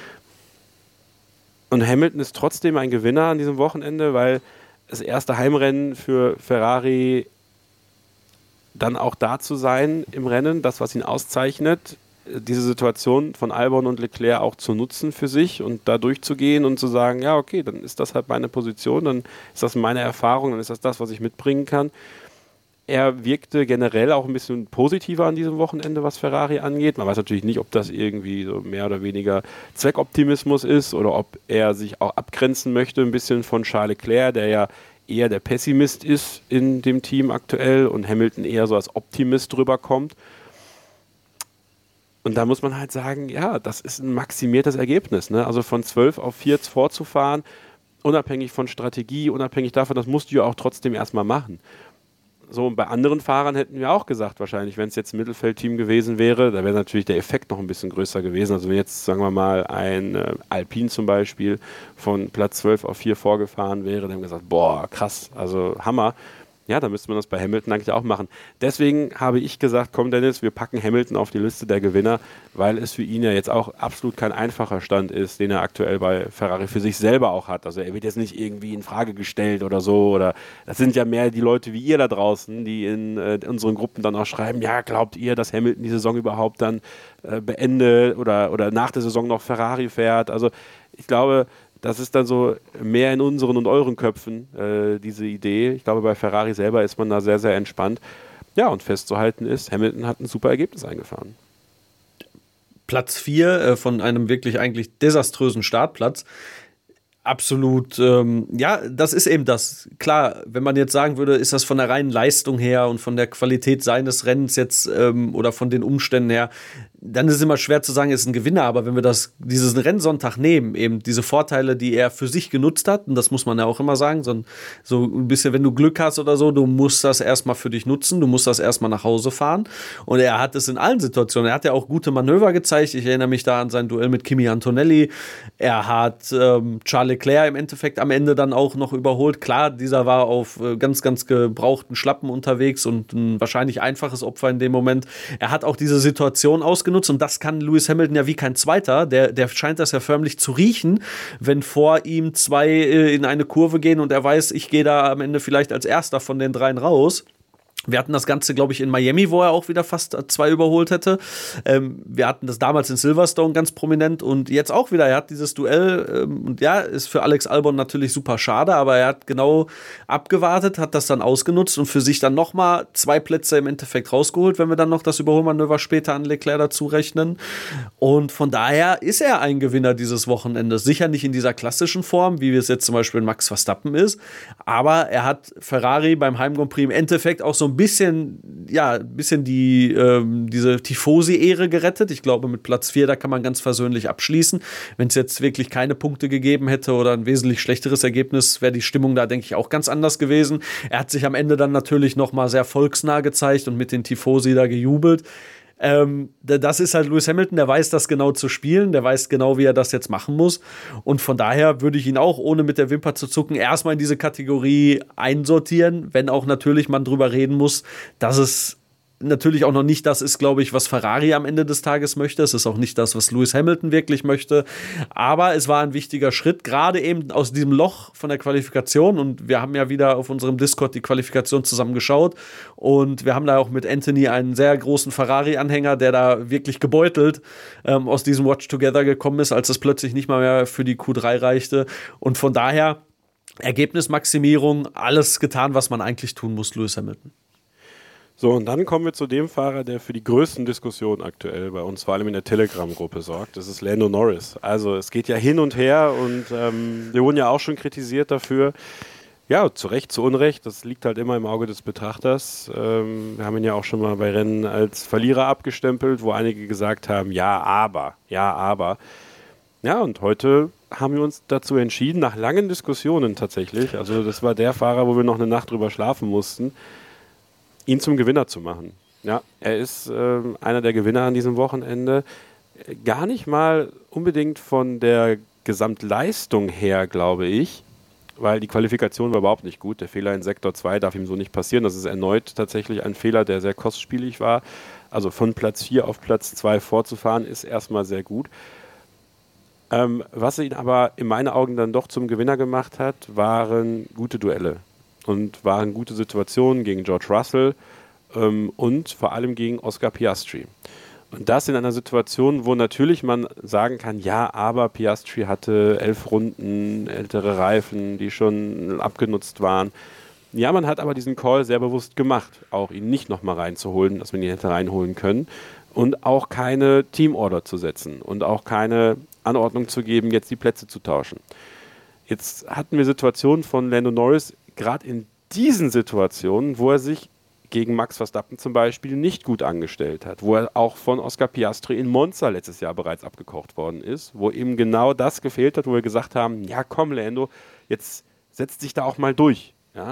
Und Hamilton ist trotzdem ein Gewinner an diesem Wochenende, weil das erste Heimrennen für Ferrari dann auch da zu sein im Rennen, das, was ihn auszeichnet, diese Situation von Albon und Leclerc auch zu nutzen für sich und da durchzugehen und zu sagen, ja, okay, dann ist das halt meine Position, dann ist das meine Erfahrung, dann ist das, was ich mitbringen kann. Er wirkte generell auch ein bisschen positiver an diesem Wochenende, was Ferrari angeht. Man weiß natürlich nicht, ob das irgendwie so mehr oder weniger Zweckoptimismus ist oder ob er sich auch abgrenzen möchte ein bisschen von Charles Leclerc, der ja eher der Pessimist ist in dem Team aktuell und Hamilton eher so als Optimist rüberkommt. Und da muss man halt sagen, ja, das ist ein maximiertes Ergebnis, ne? Also von 12 auf 4 vorzufahren, unabhängig von Strategie, unabhängig davon, das musst du ja auch trotzdem erstmal machen. So, und bei anderen Fahrern hätten wir auch gesagt, wahrscheinlich, wenn es jetzt ein Mittelfeldteam gewesen wäre, da wäre natürlich der Effekt noch ein bisschen größer gewesen. Also wenn jetzt, sagen wir mal, ein Alpine zum Beispiel von Platz 12 auf 4 vorgefahren wäre, dann haben wir gesagt, boah, krass, also Hammer. Ja, da müsste man das bei Hamilton eigentlich auch machen. Deswegen habe ich gesagt, komm Dennis, wir packen Hamilton auf die Liste der Gewinner, weil es für ihn ja jetzt auch absolut kein einfacher Stand ist, den er aktuell bei Ferrari für sich selber auch hat. Also er wird jetzt nicht irgendwie in Frage gestellt oder so. Oder das sind ja mehr die Leute wie ihr da draußen, die in unseren Gruppen dann auch schreiben, ja, glaubt ihr, dass Hamilton die Saison überhaupt dann beendet oder nach der Saison noch Ferrari fährt? Also ich glaube, das ist dann so mehr in unseren und euren Köpfen, diese Idee. Ich glaube, bei Ferrari selber ist man da sehr, sehr entspannt. Ja, und festzuhalten ist, Hamilton hat ein super Ergebnis eingefahren. Platz 4 von einem wirklich eigentlich desaströsen Startplatz. Absolut, ja, das ist eben das. Klar, wenn man jetzt sagen würde, ist das von der reinen Leistung her und von der Qualität seines Rennens jetzt oder von den Umständen her, dann ist es immer schwer zu sagen, er ist ein Gewinner, aber wenn wir diesen Rennsonntag nehmen, eben diese Vorteile, die er für sich genutzt hat, und das muss man ja auch immer sagen, so ein bisschen, wenn du Glück hast oder so, du musst das erstmal für dich nutzen, du musst das erstmal nach Hause fahren und er hat es in allen Situationen, er hat ja auch gute Manöver gezeigt, ich erinnere mich da an sein Duell mit Kimi Antonelli, er hat Charles Leclerc im Endeffekt am Ende dann auch noch überholt, klar, dieser war auf ganz, ganz gebrauchten Schlappen unterwegs und ein wahrscheinlich einfaches Opfer in dem Moment, er hat auch diese Situation ausgenutzt und das kann Lewis Hamilton ja wie kein Zweiter. Der scheint das ja förmlich zu riechen, wenn vor ihm zwei in eine Kurve gehen und er weiß, ich gehe da am Ende vielleicht als Erster von den dreien raus. Wir hatten das Ganze, glaube ich, in Miami, wo er auch wieder fast 2 überholt hätte. Wir hatten das damals in Silverstone ganz prominent und jetzt auch wieder. Er hat dieses Duell und ja, ist für Alex Albon natürlich super schade, aber er hat genau abgewartet, hat das dann ausgenutzt und für sich dann nochmal 2 Plätze im Endeffekt rausgeholt, wenn wir dann noch das Überholmanöver später an Leclerc dazu rechnen. Und von daher ist er ein Gewinner dieses Wochenendes. Sicher nicht in dieser klassischen Form, wie es jetzt zum Beispiel Max Verstappen ist, aber er hat Ferrari beim Heim Grand Prix im Endeffekt auch so ein bisschen diese Tifosi-Ehre gerettet. Ich glaube, mit Platz 4, da kann man ganz versöhnlich abschließen. Wenn es jetzt wirklich keine Punkte gegeben hätte oder ein wesentlich schlechteres Ergebnis, wäre die Stimmung da, denke ich, auch ganz anders gewesen. Er hat sich am Ende dann natürlich nochmal sehr volksnah gezeigt und mit den Tifosi da gejubelt. Das ist halt Lewis Hamilton, der weiß das genau zu spielen, der weiß genau, wie er das jetzt machen muss und von daher würde ich ihn auch, ohne mit der Wimper zu zucken, erstmal in diese Kategorie einsortieren, wenn auch natürlich man drüber reden muss, dass es natürlich auch noch nicht das ist, glaube ich, was Ferrari am Ende des Tages möchte. Es ist auch nicht das, was Lewis Hamilton wirklich möchte. Aber es war ein wichtiger Schritt, gerade eben aus diesem Loch von der Qualifikation. Und wir haben ja wieder auf unserem Discord die Qualifikation zusammen geschaut. Und wir haben da auch mit Anthony einen sehr großen Ferrari-Anhänger, der da wirklich gebeutelt aus diesem Watch Together gekommen ist, als es plötzlich nicht mal mehr für die Q3 reichte. Und von daher Ergebnismaximierung, alles getan, was man eigentlich tun muss, Lewis Hamilton. So, und dann kommen wir zu dem Fahrer, der für die größten Diskussionen aktuell bei uns, vor allem in der Telegram-Gruppe, sorgt. Das ist Lando Norris. Also es geht ja hin und her und wir wurden ja auch schon kritisiert dafür. Ja, zu Recht, zu Unrecht. Das liegt halt immer im Auge des Betrachters. Wir haben ihn ja auch schon mal bei Rennen als Verlierer abgestempelt, wo einige gesagt haben, ja, aber. Ja, und heute haben wir uns dazu entschieden, nach langen Diskussionen tatsächlich, also das war der Fahrer, wo wir noch eine Nacht drüber schlafen mussten, ihn zum Gewinner zu machen. Ja, er ist einer der Gewinner an diesem Wochenende. Gar nicht mal unbedingt von der Gesamtleistung her, glaube ich, weil die Qualifikation war überhaupt nicht gut. Der Fehler in Sektor 2 darf ihm so nicht passieren. Das ist erneut tatsächlich ein Fehler, der sehr kostspielig war. Also von Platz 4 auf Platz 2 vorzufahren, ist erstmal sehr gut. Was ihn aber in meinen Augen dann doch zum Gewinner gemacht hat, waren gute Duelle. Und waren gute Situationen gegen George Russell und vor allem gegen Oscar Piastri. Und das in einer Situation, wo natürlich man sagen kann, ja, aber Piastri hatte 11 Runden, ältere Reifen, die schon abgenutzt waren. Ja, man hat aber diesen Call sehr bewusst gemacht, auch ihn nicht nochmal reinzuholen, dass man ihn hätte reinholen können und auch keine Teamorder zu setzen und auch keine Anordnung zu geben, jetzt die Plätze zu tauschen. Jetzt hatten wir Situationen von Lando Norris, gerade in diesen Situationen, wo er sich gegen Max Verstappen zum Beispiel nicht gut angestellt hat, wo er auch von Oscar Piastri in Monza letztes Jahr bereits abgekocht worden ist, wo ihm genau das gefehlt hat, wo wir gesagt haben, ja komm Lando, jetzt setzt dich da auch mal durch. Ja?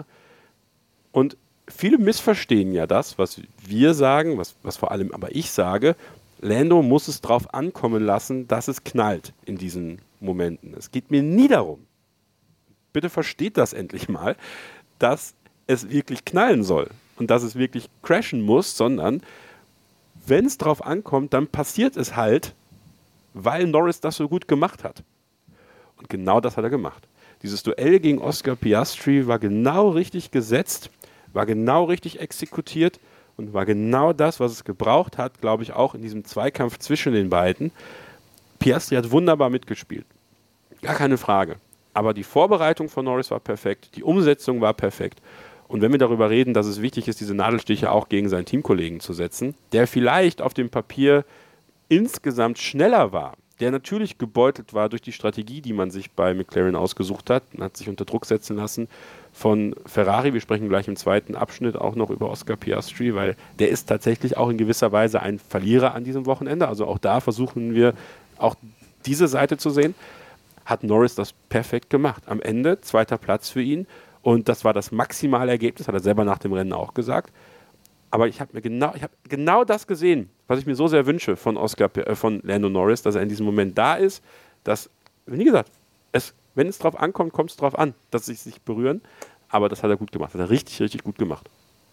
Und viele missverstehen ja das, was wir sagen, was vor allem aber ich sage, Lando muss es drauf ankommen lassen, dass es knallt in diesen Momenten. Es geht mir nie darum, bitte versteht das endlich mal, dass es wirklich knallen soll und dass es wirklich crashen muss, sondern wenn es drauf ankommt, dann passiert es halt, weil Norris das so gut gemacht hat. Und genau das hat er gemacht. Dieses Duell gegen Oscar Piastri war genau richtig gesetzt, war genau richtig exekutiert und war genau das, was es gebraucht hat, glaube ich, auch in diesem Zweikampf zwischen den beiden. Piastri hat wunderbar mitgespielt. Gar keine Frage. Aber die Vorbereitung von Norris war perfekt, die Umsetzung war perfekt. Und wenn wir darüber reden, dass es wichtig ist, diese Nadelstiche auch gegen seinen Teamkollegen zu setzen, der vielleicht auf dem Papier insgesamt schneller war, der natürlich gebeutelt war durch die Strategie, die man sich bei McLaren ausgesucht hat, man hat sich unter Druck setzen lassen von Ferrari. Wir sprechen gleich im zweiten Abschnitt auch noch über Oscar Piastri, weil der ist tatsächlich auch in gewisser Weise ein Verlierer an diesem Wochenende. Also auch da versuchen wir auch diese Seite zu sehen. Hat Norris das perfekt gemacht. Am Ende 2. Platz für ihn und das war das maximale Ergebnis, hat er selber nach dem Rennen auch gesagt. Aber ich habe genau das gesehen, was ich mir so sehr wünsche von Lando Norris, dass er in diesem Moment da ist, dass, wie gesagt, wenn es drauf ankommt, kommt es drauf an, dass sie sich berühren. Aber das hat er gut gemacht, hat er richtig, richtig gut gemacht.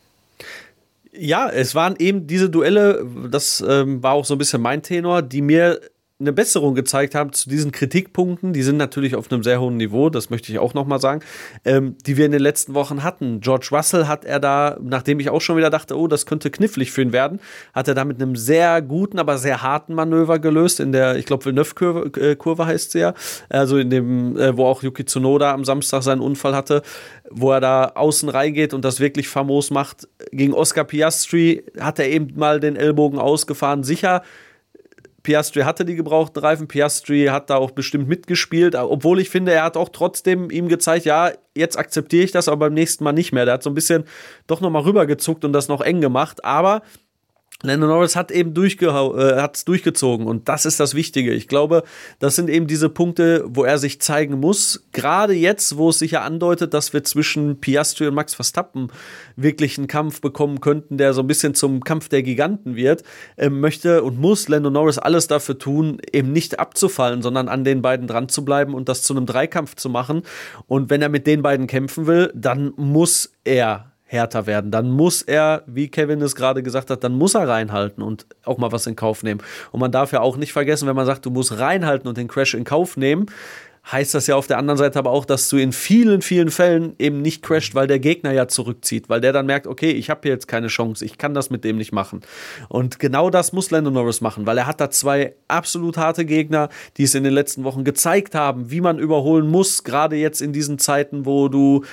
Ja, es waren eben diese Duelle, das war auch so ein bisschen mein Tenor, die mir eine Besserung gezeigt haben zu diesen Kritikpunkten. Die sind natürlich auf einem sehr hohen Niveau, das möchte ich auch nochmal sagen, die wir in den letzten Wochen hatten. George Russell hat er da, nachdem ich auch schon wieder dachte, oh, das könnte knifflig für ihn werden, hat er da mit einem sehr guten, aber sehr harten Manöver gelöst, in der, ich glaube, Villeneuve-Kurve heißt sie ja, also in dem, wo auch Yuki Tsunoda am Samstag seinen Unfall hatte, wo er da außen reingeht und das wirklich famos macht. Gegen Oscar Piastri hat er eben mal den Ellbogen ausgefahren, sicher. Piastri hatte die gebrauchten Reifen, Piastri hat da auch bestimmt mitgespielt, obwohl ich finde, er hat auch trotzdem ihm gezeigt, ja, jetzt akzeptiere ich das, aber beim nächsten Mal nicht mehr. Der hat so ein bisschen doch nochmal rübergezuckt und das noch eng gemacht, aber Lando Norris hat eben hat's durchgezogen und das ist das Wichtige. Ich glaube, das sind eben diese Punkte, wo er sich zeigen muss. Gerade jetzt, wo es sich ja andeutet, dass wir zwischen Piastri und Max Verstappen wirklich einen Kampf bekommen könnten, der so ein bisschen zum Kampf der Giganten wird, möchte und muss Lando Norris alles dafür tun, eben nicht abzufallen, sondern an den beiden dran zu bleiben und das zu einem Dreikampf zu machen. Und wenn er mit den beiden kämpfen will, dann muss er härter werden. Dann muss er, wie Kevin es gerade gesagt hat, dann muss er reinhalten und auch mal was in Kauf nehmen. Und man darf ja auch nicht vergessen, wenn man sagt, du musst reinhalten und den Crash in Kauf nehmen, heißt das ja auf der anderen Seite aber auch, dass du in vielen, vielen Fällen eben nicht crasht, weil der Gegner ja zurückzieht, weil der dann merkt, okay, ich habe hier jetzt keine Chance, ich kann das mit dem nicht machen. Und genau das muss Lando Norris machen, weil er hat da 2 absolut harte Gegner, die es in den letzten Wochen gezeigt haben, wie man überholen muss, gerade jetzt in diesen Zeiten, wo du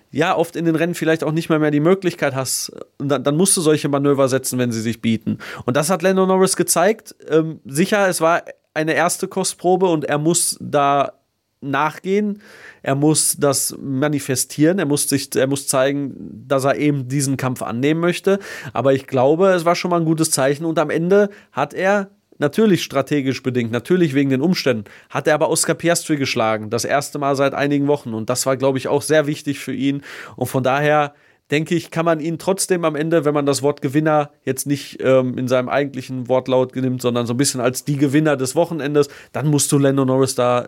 ja, oft in den Rennen vielleicht auch nicht mehr die Möglichkeit hast. Und dann musst du solche Manöver setzen, wenn sie sich bieten. Und das hat Lando Norris gezeigt. Sicher, es war eine erste Kostprobe und er muss da nachgehen. Er muss das manifestieren. Er muss zeigen, dass er eben diesen Kampf annehmen möchte. Aber ich glaube, es war schon mal ein gutes Zeichen. Und am Ende hat er natürlich strategisch bedingt, natürlich wegen den Umständen, hat er aber Oscar Piastri geschlagen. Das erste Mal seit einigen Wochen. Und das war, glaube ich, auch sehr wichtig für ihn. Und von daher denke ich, kann man ihn trotzdem am Ende, wenn man das Wort Gewinner jetzt nicht in seinem eigentlichen Wortlaut nimmt, sondern so ein bisschen als die Gewinner des Wochenendes, dann kannst du Lando Norris da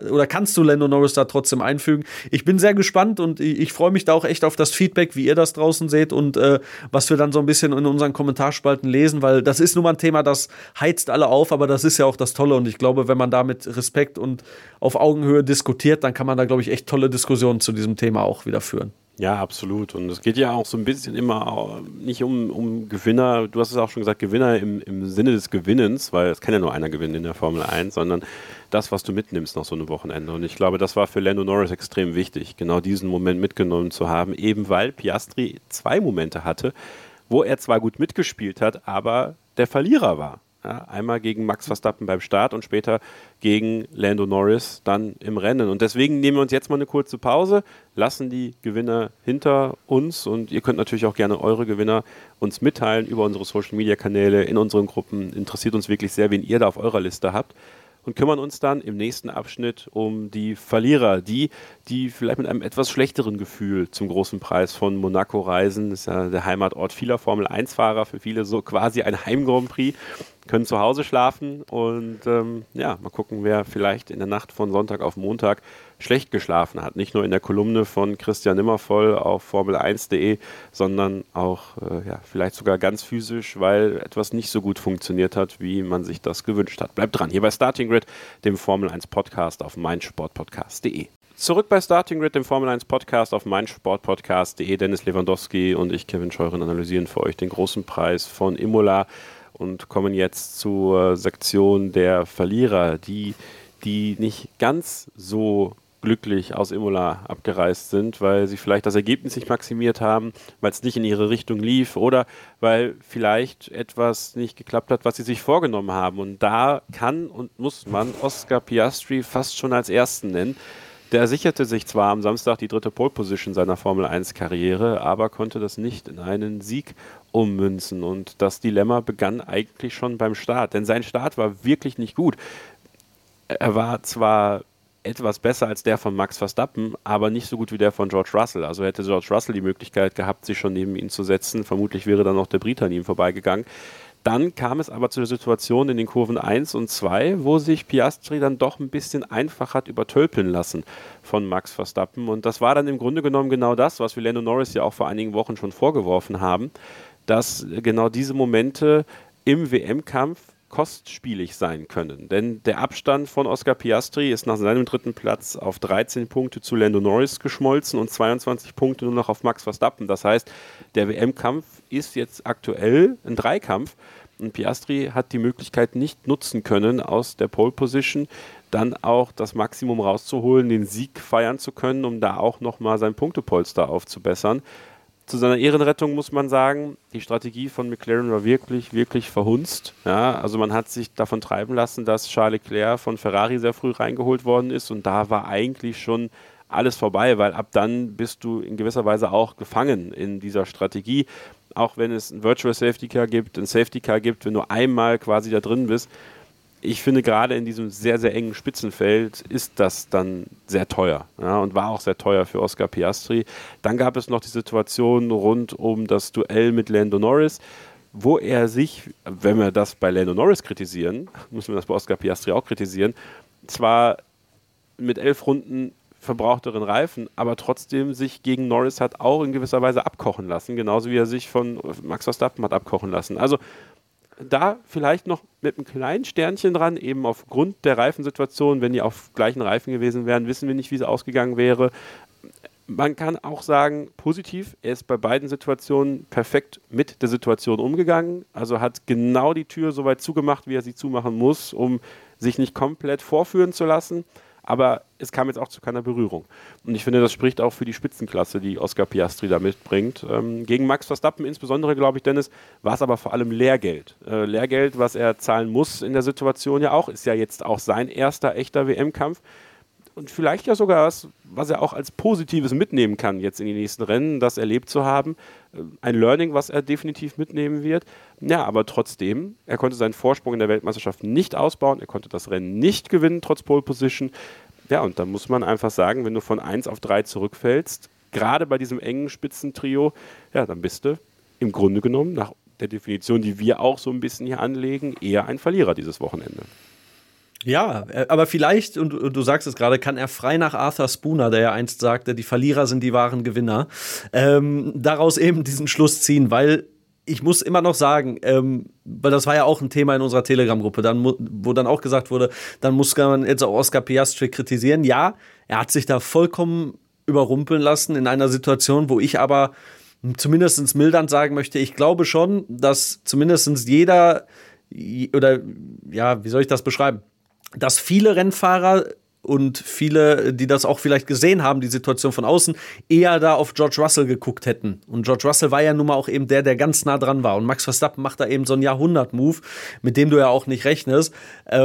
trotzdem einfügen. Ich bin sehr gespannt und ich freue mich da auch echt auf das Feedback, wie ihr das draußen seht und was wir dann so ein bisschen in unseren Kommentarspalten lesen, weil das ist nun mal ein Thema, das heizt alle auf, aber das ist ja auch das Tolle und ich glaube, wenn man da mit Respekt und auf Augenhöhe diskutiert, dann kann man da, glaube ich, echt tolle Diskussionen zu diesem Thema auch wieder führen. Ja, absolut. Und es geht ja auch so ein bisschen immer nicht um Gewinner, du hast es auch schon gesagt, Gewinner im Sinne des Gewinnens, weil es kann ja nur einer gewinnen in der Formel 1, sondern das, was du mitnimmst nach so einem Wochenende. Und ich glaube, das war für Lando Norris extrem wichtig, genau diesen Moment mitgenommen zu haben, eben weil Piastri 2 Momente hatte, wo er zwar gut mitgespielt hat, aber der Verlierer war. Ja, einmal gegen Max Verstappen beim Start und später gegen Lando Norris dann im Rennen. Und deswegen nehmen wir uns jetzt mal eine kurze Pause, lassen die Gewinner hinter uns und ihr könnt natürlich auch gerne eure Gewinner uns mitteilen über unsere Social-Media-Kanäle, in unseren Gruppen. Interessiert uns wirklich sehr, wen ihr da auf eurer Liste habt. Und kümmern uns dann im nächsten Abschnitt um die Verlierer, die vielleicht mit einem etwas schlechteren Gefühl zum großen Preis von Monaco reisen. Das ist ja der Heimatort vieler Formel-1-Fahrer, für viele so quasi ein Heim-Grand Prix, können zu Hause schlafen und mal gucken, wer vielleicht in der Nacht von Sonntag auf Montag schlecht geschlafen hat. Nicht nur in der Kolumne von Christian Nimmervoll auf Formel1.de, sondern auch vielleicht sogar ganz physisch, weil etwas nicht so gut funktioniert hat, wie man sich das gewünscht hat. Bleibt dran, hier bei Starting Grid, dem Formel 1 Podcast auf meinsportpodcast.de. Zurück bei Starting Grid, dem Formel 1 Podcast auf meinsportpodcast.de. Dennis Lewandowski und ich, Kevin Scheuren, analysieren für euch den großen Preis von Imola und kommen jetzt zur Sektion der Verlierer, die nicht ganz so glücklich aus Imola abgereist sind, weil sie vielleicht das Ergebnis nicht maximiert haben, weil es nicht in ihre Richtung lief oder weil vielleicht etwas nicht geklappt hat, was sie sich vorgenommen haben. Und da kann und muss man Oscar Piastri fast schon als Ersten nennen. Der sicherte sich zwar am Samstag die 3. Pole-Position seiner Formel-1-Karriere, aber konnte das nicht in einen Sieg ummünzen. Und das Dilemma begann eigentlich schon beim Start, denn sein Start war wirklich nicht gut. Er war zwar etwas besser als der von Max Verstappen, aber nicht so gut wie der von George Russell. Also hätte George Russell die Möglichkeit gehabt, sich schon neben ihn zu setzen. Vermutlich wäre dann noch der Brite an ihm vorbeigegangen. Dann kam es aber zu der Situation in den Kurven 1 und 2, wo sich Piastri dann doch ein bisschen einfach hat übertölpeln lassen von Max Verstappen. Und das war dann im Grunde genommen genau das, was wir Lando Norris ja auch vor einigen Wochen schon vorgeworfen haben, dass genau diese Momente im WM-Kampf kostspielig sein können. Denn der Abstand von Oscar Piastri ist nach seinem 3. Platz auf 13 Punkte zu Lando Norris geschmolzen und 22 Punkte nur noch auf Max Verstappen. Das heißt, der WM-Kampf ist jetzt aktuell ein Dreikampf und Piastri hat die Möglichkeit nicht nutzen können, aus der Pole-Position dann auch das Maximum rauszuholen, den Sieg feiern zu können, um da auch nochmal sein Punktepolster aufzubessern. Zu seiner Ehrenrettung muss man sagen, die Strategie von McLaren war wirklich, wirklich verhunzt. Ja, also man hat sich davon treiben lassen, dass Charles Leclerc von Ferrari sehr früh reingeholt worden ist und da war eigentlich schon alles vorbei, weil ab dann bist du in gewisser Weise auch gefangen in dieser Strategie. Auch wenn es ein Virtual Safety Car gibt, ein Safety Car gibt, wenn du einmal quasi da drin bist. Ich finde, gerade in diesem sehr, sehr engen Spitzenfeld ist das dann sehr teuer, ja, und war auch sehr teuer für Oscar Piastri. Dann gab es noch die Situation rund um das Duell mit Lando Norris, wo er sich, wenn wir das bei Lando Norris kritisieren, müssen wir das bei Oscar Piastri auch kritisieren, zwar mit 11 Runden verbrauchteren Reifen, aber trotzdem sich gegen Norris hat auch in gewisser Weise abkochen lassen, genauso wie er sich von Max Verstappen hat abkochen lassen. Also da vielleicht noch mit einem kleinen Sternchen dran, eben aufgrund der Reifensituation, wenn die auf gleichen Reifen gewesen wären, wissen wir nicht, wie es ausgegangen wäre. Man kann auch sagen, positiv, er ist bei beiden Situationen perfekt mit der Situation umgegangen, also hat genau die Tür so weit zugemacht, wie er sie zumachen muss, um sich nicht komplett vorführen zu lassen. aber es kam jetzt auch zu keiner Berührung. Und ich finde, das spricht auch für die Spitzenklasse, die Oscar Piastri da mitbringt. Gegen Max Verstappen insbesondere, glaube ich, Dennis, war es aber vor allem Lehrgeld. Lehrgeld, was er zahlen muss in der Situation ja auch, ist ja jetzt auch sein erster echter WM-Kampf. Und vielleicht ja sogar was er auch als Positives mitnehmen kann jetzt in die nächsten Rennen, das erlebt zu haben. Ein Learning, was er definitiv mitnehmen wird. Ja, aber trotzdem, er konnte seinen Vorsprung in der Weltmeisterschaft nicht ausbauen, er konnte das Rennen nicht gewinnen, trotz Pole Position. Ja, und da muss man einfach sagen, wenn du von 1 auf 3 zurückfällst, gerade bei diesem engen Spitzentrio, ja, dann bist du im Grunde genommen, nach der Definition, die wir auch so ein bisschen hier anlegen, eher ein Verlierer dieses Wochenende. Ja, aber vielleicht, und du sagst es gerade, kann er frei nach Arthur Spooner, der ja einst sagte, die Verlierer sind die wahren Gewinner, daraus eben diesen Schluss ziehen, weil ich muss immer noch sagen, weil das war ja auch ein Thema in unserer Telegram-Gruppe, wo dann auch gesagt wurde, dann muss man jetzt auch Oscar Piastri kritisieren. Ja, er hat sich da vollkommen überrumpeln lassen in einer Situation, wo ich aber zumindest mildernd sagen möchte, ich glaube schon, dass zumindest jeder, oder ja, wie soll ich das beschreiben, dass viele Rennfahrer und viele, die das auch vielleicht gesehen haben, die Situation von außen, eher da auf George Russell geguckt hätten. Und George Russell war ja nun mal auch eben der ganz nah dran war. Und Max Verstappen macht da eben so einen Jahrhundert-Move, mit dem du ja auch nicht rechnest.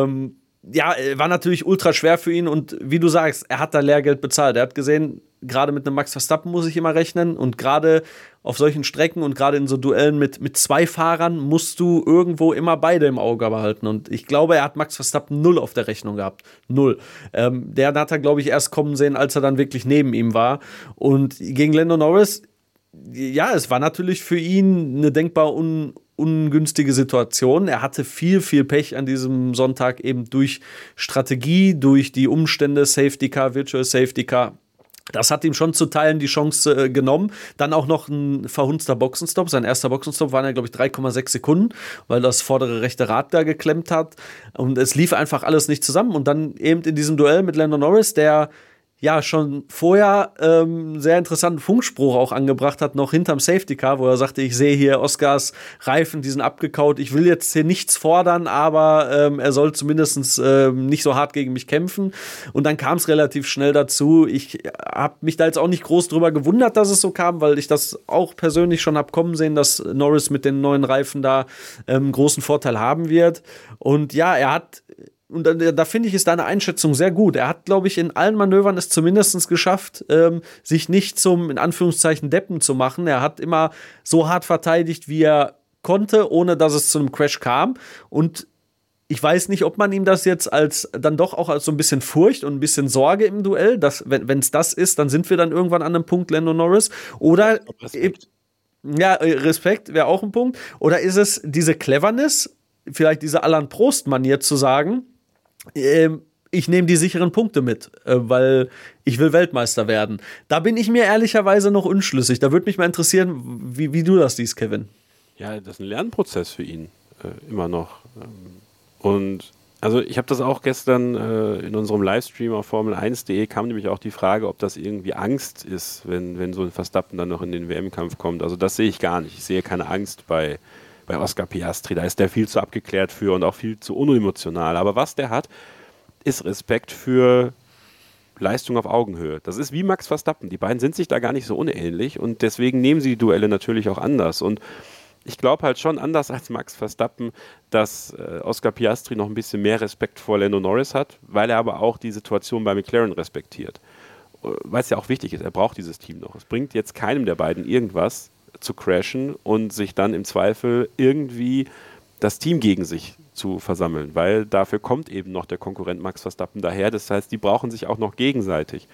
Ja, war natürlich ultra schwer für ihn und wie du sagst, er hat da Lehrgeld bezahlt. Er hat gesehen, gerade mit einem Max Verstappen muss ich immer rechnen und gerade auf solchen Strecken und gerade in so Duellen mit 2 Fahrern musst du irgendwo immer beide im Auge behalten und ich glaube, er hat Max Verstappen 0 auf der Rechnung gehabt. 0. Der hat er, glaube ich, erst kommen sehen, als er dann wirklich neben ihm war und gegen Lando Norris, ja, es war natürlich für ihn eine denkbar ungünstige Situation. Er hatte viel Pech an diesem Sonntag eben durch Strategie, durch die Umstände, Safety Car, Virtual Safety Car. Das hat ihm schon zu Teilen die Chance genommen. Dann auch noch ein verhunzter Boxenstopp. Sein erster Boxenstopp waren ja, glaube ich, 3,6 Sekunden, weil das vordere rechte Rad da geklemmt hat. Und es lief einfach alles nicht zusammen. Und dann eben in diesem Duell mit Lando Norris, der ja schon vorher sehr interessanten Funkspruch auch angebracht hat, noch hinterm Safety Car, wo er sagte, ich sehe hier Oscars Reifen, die sind abgekaut, ich will jetzt hier nichts fordern, aber er soll zumindest nicht so hart gegen mich kämpfen. Und dann kam es relativ schnell dazu. Ich habe mich da jetzt auch nicht groß drüber gewundert, dass es so kam, weil ich das auch persönlich schon habe kommen sehen, dass Norris mit den neuen Reifen da einen großen Vorteil haben wird. Und ja, er hat und da finde ich, ist deine Einschätzung sehr gut. Er hat, glaube ich, in allen Manövern es zumindest geschafft, sich nicht zum, in Anführungszeichen, Deppen zu machen. Er hat immer so hart verteidigt, wie er konnte, ohne dass es zu einem Crash kam. Und ich weiß nicht, ob man ihm das jetzt dann doch auch als so ein bisschen Furcht und ein bisschen Sorge im Duell, dass, wenn es das ist, dann sind wir dann irgendwann an einem Punkt Lando Norris. Oder Respekt. Ja, Respekt wäre auch ein Punkt. Oder ist es diese Cleverness, vielleicht diese Alain Prost-Manier zu sagen, ich nehme die sicheren Punkte mit, weil ich will Weltmeister werden. Da bin ich mir ehrlicherweise noch unschlüssig. Da würde mich mal interessieren, wie du das siehst, Kevin. Ja, das ist ein Lernprozess für ihn, immer noch. Und also ich habe das auch gestern in unserem Livestream auf Formel1.de kam nämlich auch die Frage, ob das irgendwie Angst ist, wenn so ein Verstappen dann noch in den WM-Kampf kommt. Also das sehe ich gar nicht. Ich sehe keine Angst bei Oscar Piastri. Da ist der viel zu abgeklärt für und auch viel zu unemotional. Aber was der hat, ist Respekt für Leistung auf Augenhöhe. Das ist wie Max Verstappen. Die beiden sind sich da gar nicht so unähnlich und deswegen nehmen sie die Duelle natürlich auch anders. Und ich glaube halt schon anders als Max Verstappen, dass Oscar Piastri noch ein bisschen mehr Respekt vor Lando Norris hat, weil er aber auch die Situation bei McLaren respektiert. Weil es ja auch wichtig ist, er braucht dieses Team noch. Es bringt jetzt keinem der beiden irgendwas zu crashen und sich dann im Zweifel irgendwie das Team gegen sich zu versammeln, weil dafür kommt eben noch der Konkurrent Max Verstappen daher. Das heißt, die brauchen sich auch noch gegenseitig.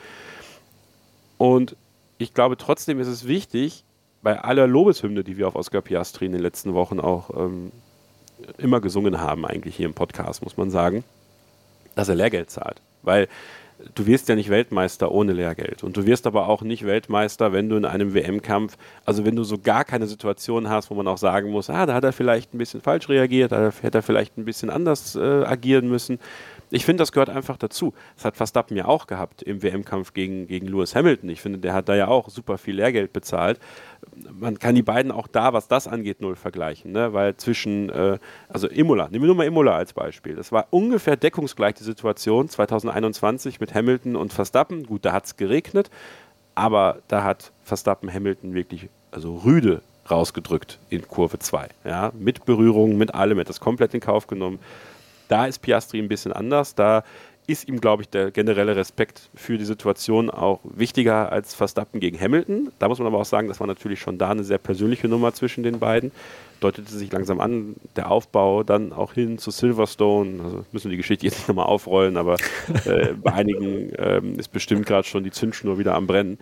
Und ich glaube, trotzdem ist es wichtig, bei aller Lobeshymne, die wir auf Oscar Piastri in den letzten Wochen auch immer gesungen haben, eigentlich hier im Podcast, muss man sagen, dass er Lehrgeld zahlt. Weil du wirst ja nicht Weltmeister ohne Lehrgeld. Und du wirst aber auch nicht Weltmeister, wenn du in einem WM-Kampf, also wenn du so gar keine Situation hast, wo man auch sagen muss, da hat er vielleicht ein bisschen falsch reagiert, da hätte er vielleicht ein bisschen anders agieren müssen. Ich finde, das gehört einfach dazu. Das hat Verstappen ja auch gehabt im WM-Kampf gegen Lewis Hamilton. Ich finde, der hat da ja auch super viel Lehrgeld bezahlt. Man kann die beiden auch da, was das angeht, null vergleichen. Ne? Weil zwischen, also Imola, nehmen wir nur mal Imola als Beispiel. Das war ungefähr deckungsgleich die Situation 2021 mit Hamilton und Verstappen. Gut, da hat es geregnet, aber da hat Verstappen Hamilton wirklich rüde rausgedrückt in Kurve 2. Ja? Mit Berührung, mit allem, er hat das komplett in Kauf genommen. Da ist Piastri ein bisschen anders. Da ist ihm, glaube ich, der generelle Respekt für die Situation auch wichtiger als Verstappen gegen Hamilton. Da muss man aber auch sagen, das war natürlich schon da eine sehr persönliche Nummer zwischen den beiden. Deutete sich langsam an, der Aufbau dann auch hin zu Silverstone. Also müssen wir die Geschichte jetzt nicht nochmal aufrollen, aber bei einigen ist bestimmt gerade schon die Zündschnur wieder am Brennen.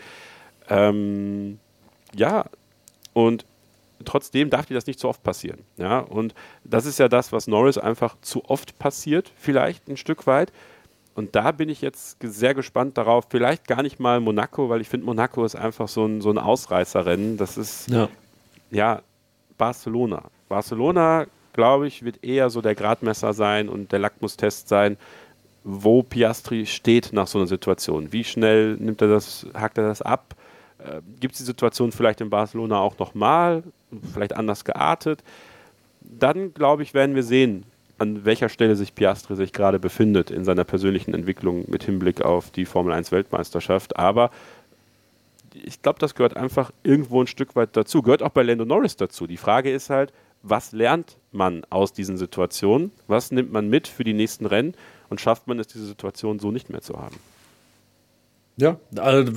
Ja, und trotzdem darf dir das nicht zu oft passieren. Ja? Und das ist ja das, was Norris einfach zu oft passiert, vielleicht ein Stück weit. Und da bin ich jetzt sehr gespannt darauf, vielleicht gar nicht mal Monaco, weil ich finde, Monaco ist einfach so ein Ausreißerrennen. Das ist Barcelona. Barcelona, glaube ich, wird eher so der Gradmesser sein und der Lackmustest sein, wo Piastri steht nach so einer Situation. Wie schnell hakt er das ab? Gibt es die Situation vielleicht in Barcelona auch nochmal, vielleicht anders geartet? Dann, glaube ich, werden wir sehen, an welcher Stelle sich Piastri sich gerade befindet in seiner persönlichen Entwicklung mit Hinblick auf die Formel 1 Weltmeisterschaft. Aber ich glaube, das gehört einfach irgendwo ein Stück weit dazu. Gehört auch bei Lando Norris dazu. Die Frage ist halt, was lernt man aus diesen Situationen? Was nimmt man mit für die nächsten Rennen? Und schafft man es, diese Situation so nicht mehr zu haben? Ja, also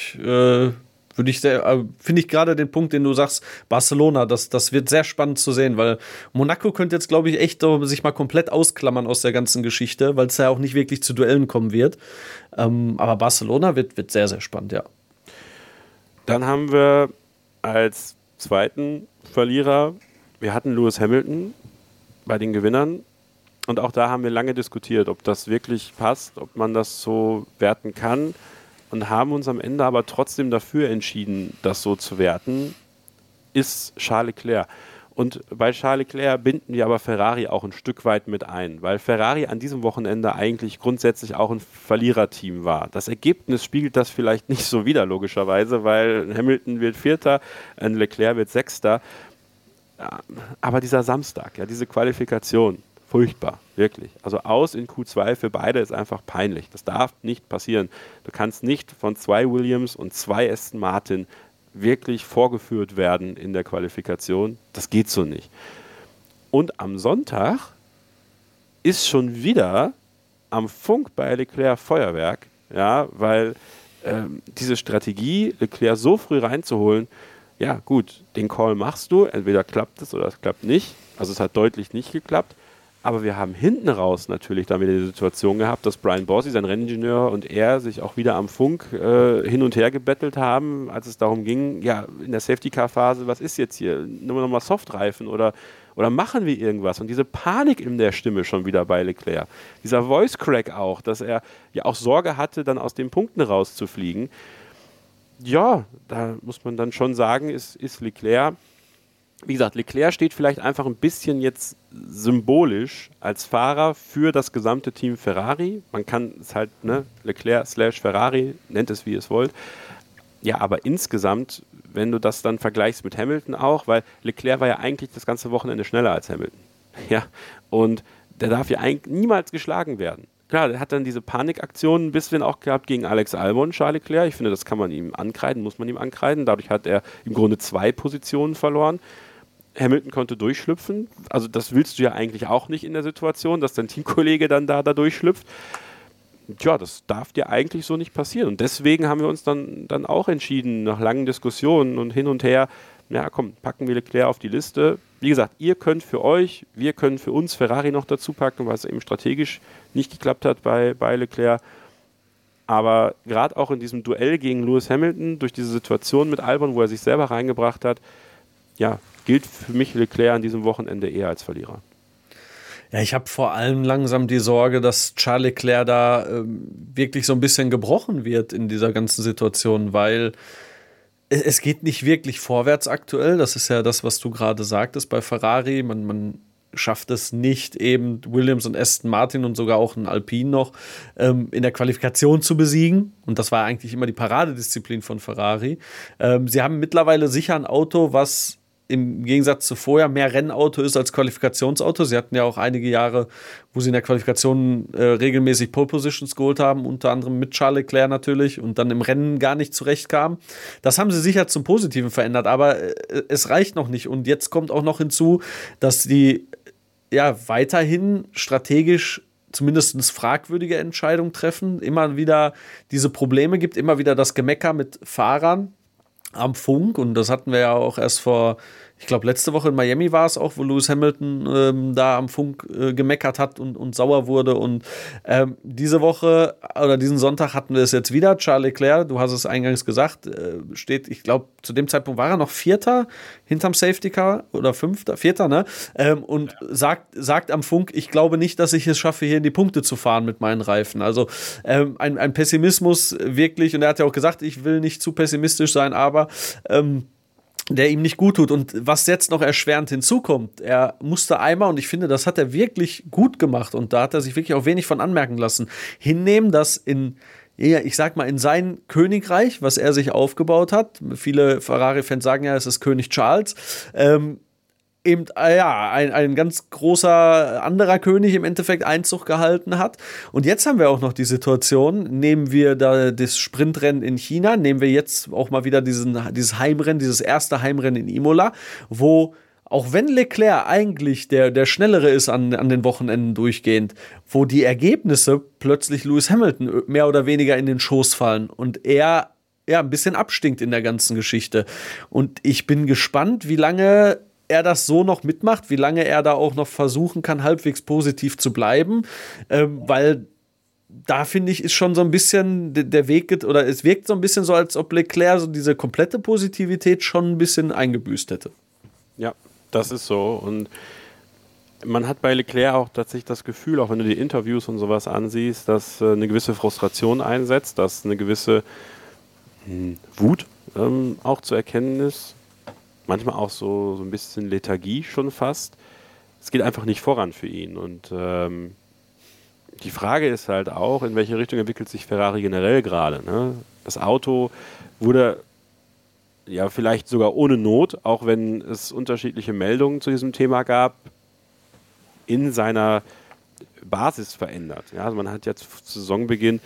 finde ich gerade den Punkt, den du sagst, Barcelona, das wird sehr spannend zu sehen, weil Monaco könnte jetzt, glaube ich, echt sich mal komplett ausklammern aus der ganzen Geschichte, weil es ja auch nicht wirklich zu Duellen kommen wird. Aber Barcelona wird sehr, sehr spannend, ja. Dann haben wir als zweiten Verlierer, wir hatten Lewis Hamilton bei den Gewinnern und auch da haben wir lange diskutiert, ob das wirklich passt, ob man das so werten kann. Und haben uns am Ende aber trotzdem dafür entschieden, das so zu werten, ist Charles Leclerc. Und bei Charles Leclerc binden wir aber Ferrari auch ein Stück weit mit ein, weil Ferrari an diesem Wochenende eigentlich grundsätzlich auch ein Verliererteam war. Das Ergebnis spiegelt das vielleicht nicht so wider, logischerweise, weil Hamilton wird Vierter, Leclerc wird Sechster. Aber dieser Samstag, diese Qualifikation, furchtbar, wirklich. Also aus in Q2 für beide ist einfach peinlich. Das darf nicht passieren. Du kannst nicht von 2 Williams und 2 Aston Martin wirklich vorgeführt werden in der Qualifikation. Das geht so nicht. Und am Sonntag ist schon wieder am Funk bei Leclerc Feuerwerk, ja, weil diese Strategie, Leclerc so früh reinzuholen, ja gut, den Call machst du, entweder klappt es oder es klappt nicht. Also es hat deutlich nicht geklappt. Aber wir haben hinten raus natürlich dann wieder die Situation gehabt, dass Brian Bossi, sein Renningenieur, und er sich auch wieder am Funk hin und her gebettelt haben, als es darum ging, ja, in der Safety-Car-Phase, was ist jetzt hier? Nehmen wir nochmal Softreifen oder machen wir irgendwas? Und diese Panik in der Stimme schon wieder bei Leclerc. Dieser Voice-Crack auch, dass er ja auch Sorge hatte, dann aus den Punkten rauszufliegen. Ja, da muss man dann schon sagen, ist Leclerc. Wie gesagt, Leclerc steht vielleicht einfach ein bisschen jetzt symbolisch als Fahrer für das gesamte Team Ferrari. Man kann es halt, Leclerc/Ferrari, nennt es wie ihr es wollt. Ja, aber insgesamt, wenn du das dann vergleichst mit Hamilton auch, weil Leclerc war ja eigentlich das ganze Wochenende schneller als Hamilton. Ja, und der darf ja eigentlich niemals geschlagen werden. Klar, der hat dann diese Panikaktionen ein bisschen auch gehabt gegen Alex Albon, Charles Leclerc. Ich finde, das kann man ihm ankreiden, muss man ihm ankreiden. Dadurch hat er im Grunde 2 Positionen verloren. Hamilton konnte durchschlüpfen. Also das willst du ja eigentlich auch nicht in der Situation, dass dein Teamkollege dann da durchschlüpft. Tja, das darf dir eigentlich so nicht passieren. Und deswegen haben wir uns dann auch entschieden, nach langen Diskussionen und hin und her, ja komm, packen wir Leclerc auf die Liste. Wie gesagt, ihr könnt für euch, wir können für uns Ferrari noch dazu packen, weil es eben strategisch nicht geklappt hat bei Leclerc. Aber gerade auch in diesem Duell gegen Lewis Hamilton, durch diese Situation mit Albon, wo er sich selber reingebracht hat, ja, gilt für mich Leclerc an diesem Wochenende eher als Verlierer. Ja, ich habe vor allem langsam die Sorge, dass Charles Leclerc da wirklich so ein bisschen gebrochen wird in dieser ganzen Situation, weil es geht nicht wirklich vorwärts aktuell. Das ist ja das, was du gerade sagtest bei Ferrari. Man schafft es nicht, eben Williams und Aston Martin und sogar auch ein Alpine noch in der Qualifikation zu besiegen. Und das war eigentlich immer die Paradedisziplin von Ferrari. Sie haben mittlerweile sicher ein Auto, was im Gegensatz zu vorher mehr Rennauto ist als Qualifikationsauto. Sie hatten ja auch einige Jahre, wo sie in der Qualifikation regelmäßig Pole Positions geholt haben, unter anderem mit Charles Leclerc natürlich, und dann im Rennen gar nicht zurechtkamen. Das haben sie sicher zum Positiven verändert, aber es reicht noch nicht. Und jetzt kommt auch noch hinzu, dass die weiterhin strategisch zumindest fragwürdige Entscheidungen treffen, immer wieder diese Probleme gibt, immer wieder das Gemecker mit Fahrern am Funk, und das hatten wir ja auch erst vor, ich glaube letzte Woche in Miami war es auch, wo Lewis Hamilton da am Funk gemeckert hat und sauer wurde, und diese Woche oder diesen Sonntag hatten wir es jetzt wieder. Charles Leclerc, du hast es eingangs gesagt, steht, ich glaube zu dem Zeitpunkt war er noch Vierter hinterm Safety Car oder Vierter, ne? Und sagt am Funk, ich glaube nicht, dass ich es schaffe, hier in die Punkte zu fahren mit meinen Reifen. Also ein Pessimismus wirklich, und er hat ja auch gesagt, ich will nicht zu pessimistisch sein, aber der ihm nicht gut tut. Und was jetzt noch erschwerend hinzukommt, er musste einmal, und ich finde, das hat er wirklich gut gemacht, und da hat er sich wirklich auch wenig von anmerken lassen, hinnehmen, dass in sein Königreich, was er sich aufgebaut hat, viele Ferrari-Fans sagen ja, es ist König Charles, ein ganz großer anderer König im Endeffekt Einzug gehalten hat. Und jetzt haben wir auch noch die Situation, nehmen wir da das Sprintrennen in China, nehmen wir jetzt auch mal wieder dieses Heimrennen, dieses erste Heimrennen in Imola, wo, auch wenn Leclerc eigentlich der Schnellere ist an den Wochenenden durchgehend, wo die Ergebnisse plötzlich Lewis Hamilton mehr oder weniger in den Schoß fallen und er ein bisschen abstinkt in der ganzen Geschichte. Und ich bin gespannt, wie lange er das so noch mitmacht, wie lange er da auch noch versuchen kann, halbwegs positiv zu bleiben, weil da finde ich, ist schon so ein bisschen der Weg, oder es wirkt so ein bisschen so, als ob Leclerc so diese komplette Positivität schon ein bisschen eingebüßt hätte. Ja, das ist so, und man hat bei Leclerc auch tatsächlich das Gefühl, auch wenn du die Interviews und sowas ansiehst, dass eine gewisse Frustration einsetzt, dass eine gewisse Wut auch zu erkennen ist. Manchmal auch so ein bisschen Lethargie schon fast. Es geht einfach nicht voran für ihn. Und die Frage ist halt auch, in welche Richtung entwickelt sich Ferrari generell gerade. Ne? Das Auto wurde ja vielleicht sogar ohne Not, auch wenn es unterschiedliche Meldungen zu diesem Thema gab, in seiner Basis verändert. Ja, also man hat jetzt zu Saisonbeginn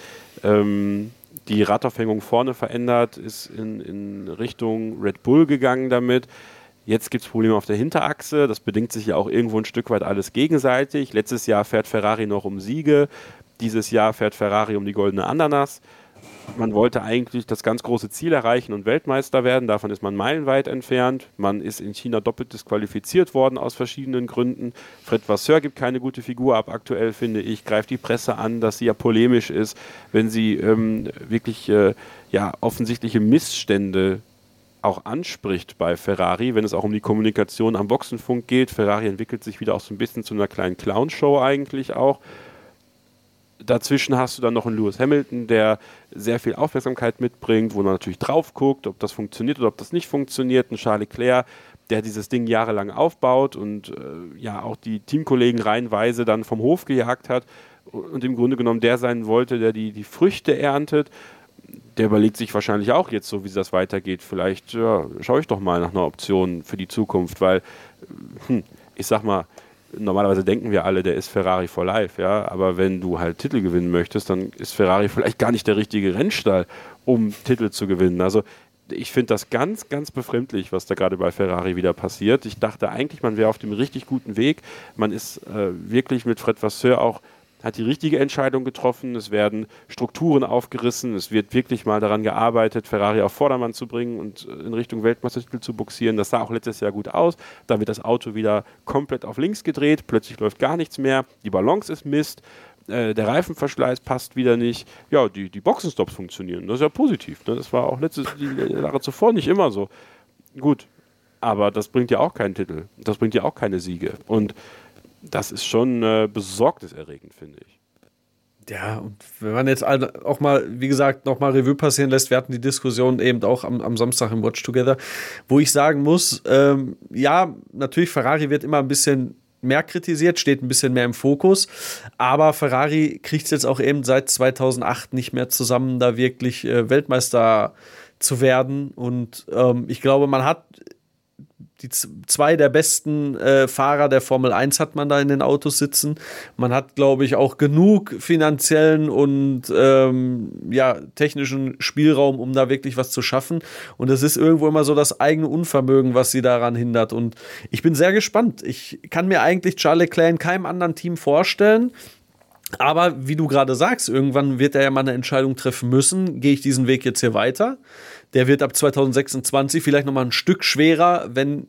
die Radaufhängung vorne verändert, ist in Richtung Red Bull gegangen damit. Jetzt gibt es Probleme auf der Hinterachse. Das bedingt sich ja auch irgendwo ein Stück weit alles gegenseitig. Letztes Jahr fährt Ferrari noch um Siege. Dieses Jahr fährt Ferrari um die goldene Ananas. Man wollte eigentlich das ganz große Ziel erreichen und Weltmeister werden. Davon ist man meilenweit entfernt. Man ist in China doppelt disqualifiziert worden aus verschiedenen Gründen. Fred Vasseur gibt keine gute Figur ab aktuell, finde ich. Greift die Presse an, dass sie ja polemisch ist, wenn sie wirklich offensichtliche Missstände auch anspricht bei Ferrari, wenn es auch um die Kommunikation am Boxenfunk geht. Ferrari entwickelt sich wieder auch so ein bisschen zu einer kleinen Clownshow eigentlich auch. Dazwischen hast du dann noch einen Lewis Hamilton, der sehr viel Aufmerksamkeit mitbringt, wo man natürlich drauf guckt, ob das funktioniert oder ob das nicht funktioniert. Ein Charles Leclerc, der dieses Ding jahrelang aufbaut und auch die Teamkollegen reihenweise dann vom Hof gejagt hat und im Grunde genommen der sein wollte, der die Früchte erntet. Der überlegt sich wahrscheinlich auch jetzt so, wie das weitergeht. Vielleicht schaue ich doch mal nach einer Option für die Zukunft, weil ich sag mal, normalerweise denken wir alle, der ist Ferrari for life, ja, aber wenn du halt Titel gewinnen möchtest, dann ist Ferrari vielleicht gar nicht der richtige Rennstall, um Titel zu gewinnen. Also ich finde das ganz, ganz befremdlich, was da gerade bei Ferrari wieder passiert. Ich dachte eigentlich, man wäre auf dem richtig guten Weg. Man ist wirklich mit Fred Vasseur auch, hat die richtige Entscheidung getroffen. Es werden Strukturen aufgerissen. Es wird wirklich mal daran gearbeitet, Ferrari auf Vordermann zu bringen und in Richtung Weltmeistertitel zu buxieren. Das sah auch letztes Jahr gut aus. Da wird das Auto wieder komplett auf links gedreht. Plötzlich läuft gar nichts mehr. Die Balance ist Mist. Der Reifenverschleiß passt wieder nicht. Ja, die Boxenstops funktionieren. Das ist ja positiv. Ne? Das war auch die Jahre zuvor nicht immer so. Gut, aber das bringt ja auch keinen Titel. Das bringt ja auch keine Siege. Und das ist schon besorgniserregend, finde ich. Ja, und wenn man jetzt auch mal, wie gesagt, noch mal Revue passieren lässt, wir hatten die Diskussion eben auch am Samstag im Watch Together, wo ich sagen muss, natürlich, Ferrari wird immer ein bisschen mehr kritisiert, steht ein bisschen mehr im Fokus. Aber Ferrari kriegt es jetzt auch eben seit 2008 nicht mehr zusammen, da wirklich Weltmeister zu werden. Und ich glaube, man hat die zwei der besten Fahrer der Formel 1 hat man da in den Autos sitzen. Man hat, glaube ich, auch genug finanziellen und technischen Spielraum, um da wirklich was zu schaffen. Und es ist irgendwo immer so das eigene Unvermögen, was sie daran hindert. Und ich bin sehr gespannt. Ich kann mir eigentlich Charles Leclerc in keinem anderen Team vorstellen. Aber wie du gerade sagst, irgendwann wird er ja mal eine Entscheidung treffen müssen. Gehe ich diesen Weg jetzt hier weiter? Der wird ab 2026 vielleicht noch mal ein Stück schwerer, wenn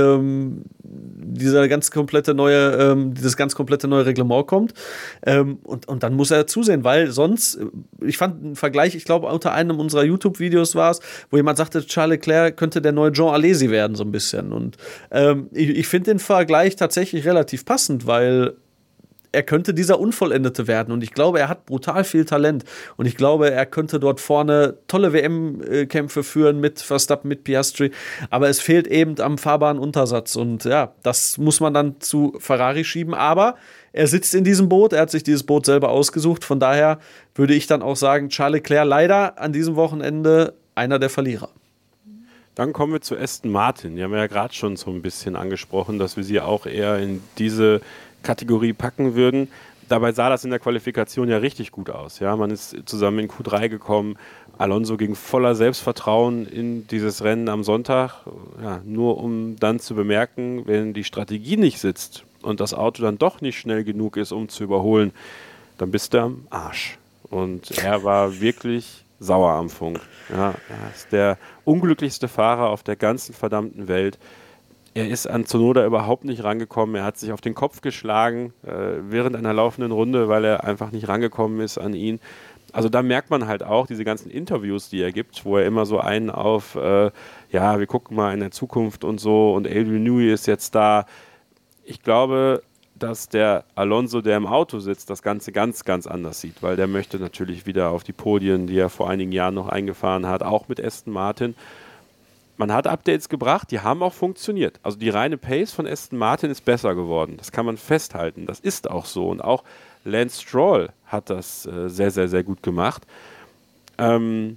dieses ganz komplette neue Reglement kommt. Und dann muss er zusehen, weil sonst, ich fand einen Vergleich, ich glaube, unter einem unserer YouTube-Videos war es, wo jemand sagte, Charles Leclerc könnte der neue Jean Alesi werden, so ein bisschen. Und ich finde den Vergleich tatsächlich relativ passend, weil er könnte dieser Unvollendete werden. Und ich glaube, er hat brutal viel Talent. Und ich glaube, er könnte dort vorne tolle WM-Kämpfe führen mit Verstappen, mit Piastri. Aber es fehlt eben am fahrbaren Untersatz. Und ja, das muss man dann zu Ferrari schieben. Aber er sitzt in diesem Boot. Er hat sich dieses Boot selber ausgesucht. Von daher würde ich dann auch sagen, Charles Leclerc leider an diesem Wochenende einer der Verlierer. Dann kommen wir zu Aston Martin. Die haben wir ja gerade schon so ein bisschen angesprochen, dass wir sie auch eher in diese Kategorie packen würden. Dabei sah das in der Qualifikation ja richtig gut aus. Ja, man ist zusammen in Q3 gekommen. Alonso ging voller Selbstvertrauen in dieses Rennen am Sonntag. Ja, nur um dann zu bemerken, wenn die Strategie nicht sitzt und das Auto dann doch nicht schnell genug ist, um zu überholen, dann bist du am Arsch. Und er war wirklich sauer am Funk. Ja, er ist der unglücklichste Fahrer auf der ganzen verdammten Welt. Er ist an Tsunoda überhaupt nicht rangekommen. Er hat sich auf den Kopf geschlagen während einer laufenden Runde, weil er einfach nicht rangekommen ist an ihn. Also da merkt man halt auch diese ganzen Interviews, die er gibt, wo er immer so einen auf, wir gucken mal in der Zukunft und so und Adrian Newey ist jetzt da. Ich glaube, dass der Alonso, der im Auto sitzt, das Ganze ganz, ganz anders sieht, weil der möchte natürlich wieder auf die Podien, die er vor einigen Jahren noch eingefahren hat, auch mit Aston Martin. Man hat Updates gebracht, die haben auch funktioniert. Also die reine Pace von Aston Martin ist besser geworden. Das kann man festhalten. Das ist auch so. Und auch Lance Stroll hat das sehr, sehr, sehr gut gemacht. Sehr,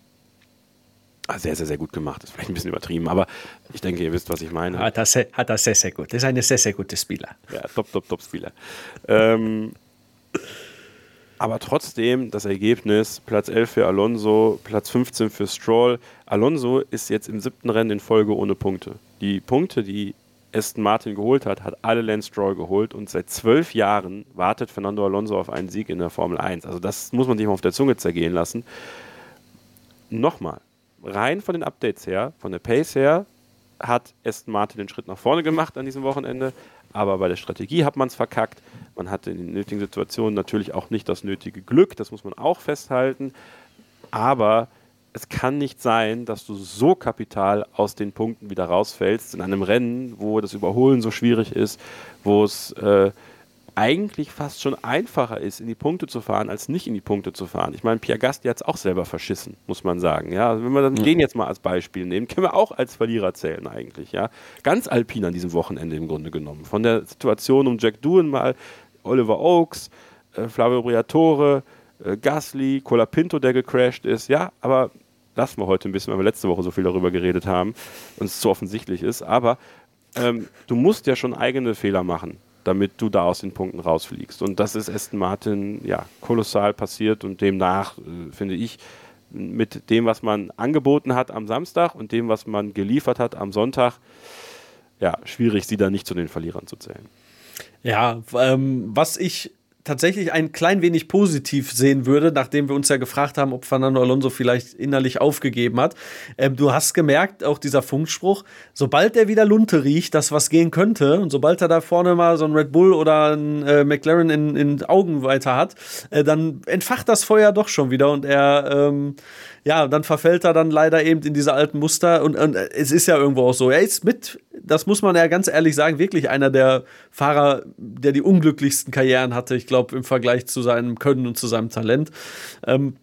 sehr, sehr gut gemacht. Das ist vielleicht ein bisschen übertrieben, aber ich denke, ihr wisst, was ich meine. Hat das sehr, sehr gut. Das ist eine sehr, sehr gute Spieler. Ja, top Spieler. Aber trotzdem das Ergebnis, Platz 11 für Alonso, Platz 15 für Stroll. Alonso ist jetzt im 7. Rennen in Folge ohne Punkte. Die Punkte, die Aston Martin geholt hat, hat alle Lance Stroll geholt und seit 12 Jahren wartet Fernando Alonso auf einen Sieg in der Formel 1. Also das muss man sich mal auf der Zunge zergehen lassen. Nochmal, rein von den Updates her, von der Pace her, hat Aston Martin den Schritt nach vorne gemacht an diesem Wochenende. Aber bei der Strategie hat man es verkackt. Man hatte in den nötigen Situationen natürlich auch nicht das nötige Glück, das muss man auch festhalten. Aber es kann nicht sein, dass du so kapital aus den Punkten wieder rausfällst in einem Rennen, wo das Überholen so schwierig ist, wo es eigentlich fast schon einfacher ist, in die Punkte zu fahren, als nicht in die Punkte zu fahren. Ich meine, Pierre Gasly hat es auch selber verschissen, muss man sagen. Ja, also wenn wir den jetzt mal als Beispiel nehmen, können wir auch als Verlierer zählen eigentlich. Ja, ganz alpin an diesem Wochenende im Grunde genommen. Von der Situation um Jack Doohan mal, Oliver Oakes, Flavio Briatore, Gasly, Colapinto, der gecrashed ist. Ja, aber lassen wir heute ein bisschen, weil wir letzte Woche so viel darüber geredet haben und es so offensichtlich ist. Aber du musst ja schon eigene Fehler machen, damit du da aus den Punkten rausfliegst. Und das ist Aston Martin ja kolossal passiert und demnach finde ich, mit dem, was man angeboten hat am Samstag und dem, was man geliefert hat am Sonntag, ja, schwierig, sie da nicht zu den Verlierern zu zählen. Ja, was ich tatsächlich ein klein wenig positiv sehen würde, nachdem wir uns ja gefragt haben, ob Fernando Alonso vielleicht innerlich aufgegeben hat. Du hast gemerkt, auch dieser Funkspruch, sobald er wieder Lunte riecht, dass was gehen könnte und sobald er da vorne mal so ein Red Bull oder ein McLaren in Augenweite hat, dann entfacht das Feuer doch schon wieder und er dann verfällt er dann leider eben in diese alten Muster und es ist ja irgendwo auch so, er ist das muss man ja ganz ehrlich sagen, wirklich einer der Fahrer, der die unglücklichsten Karrieren hatte, ich glaube, im Vergleich zu seinem Können und zu seinem Talent.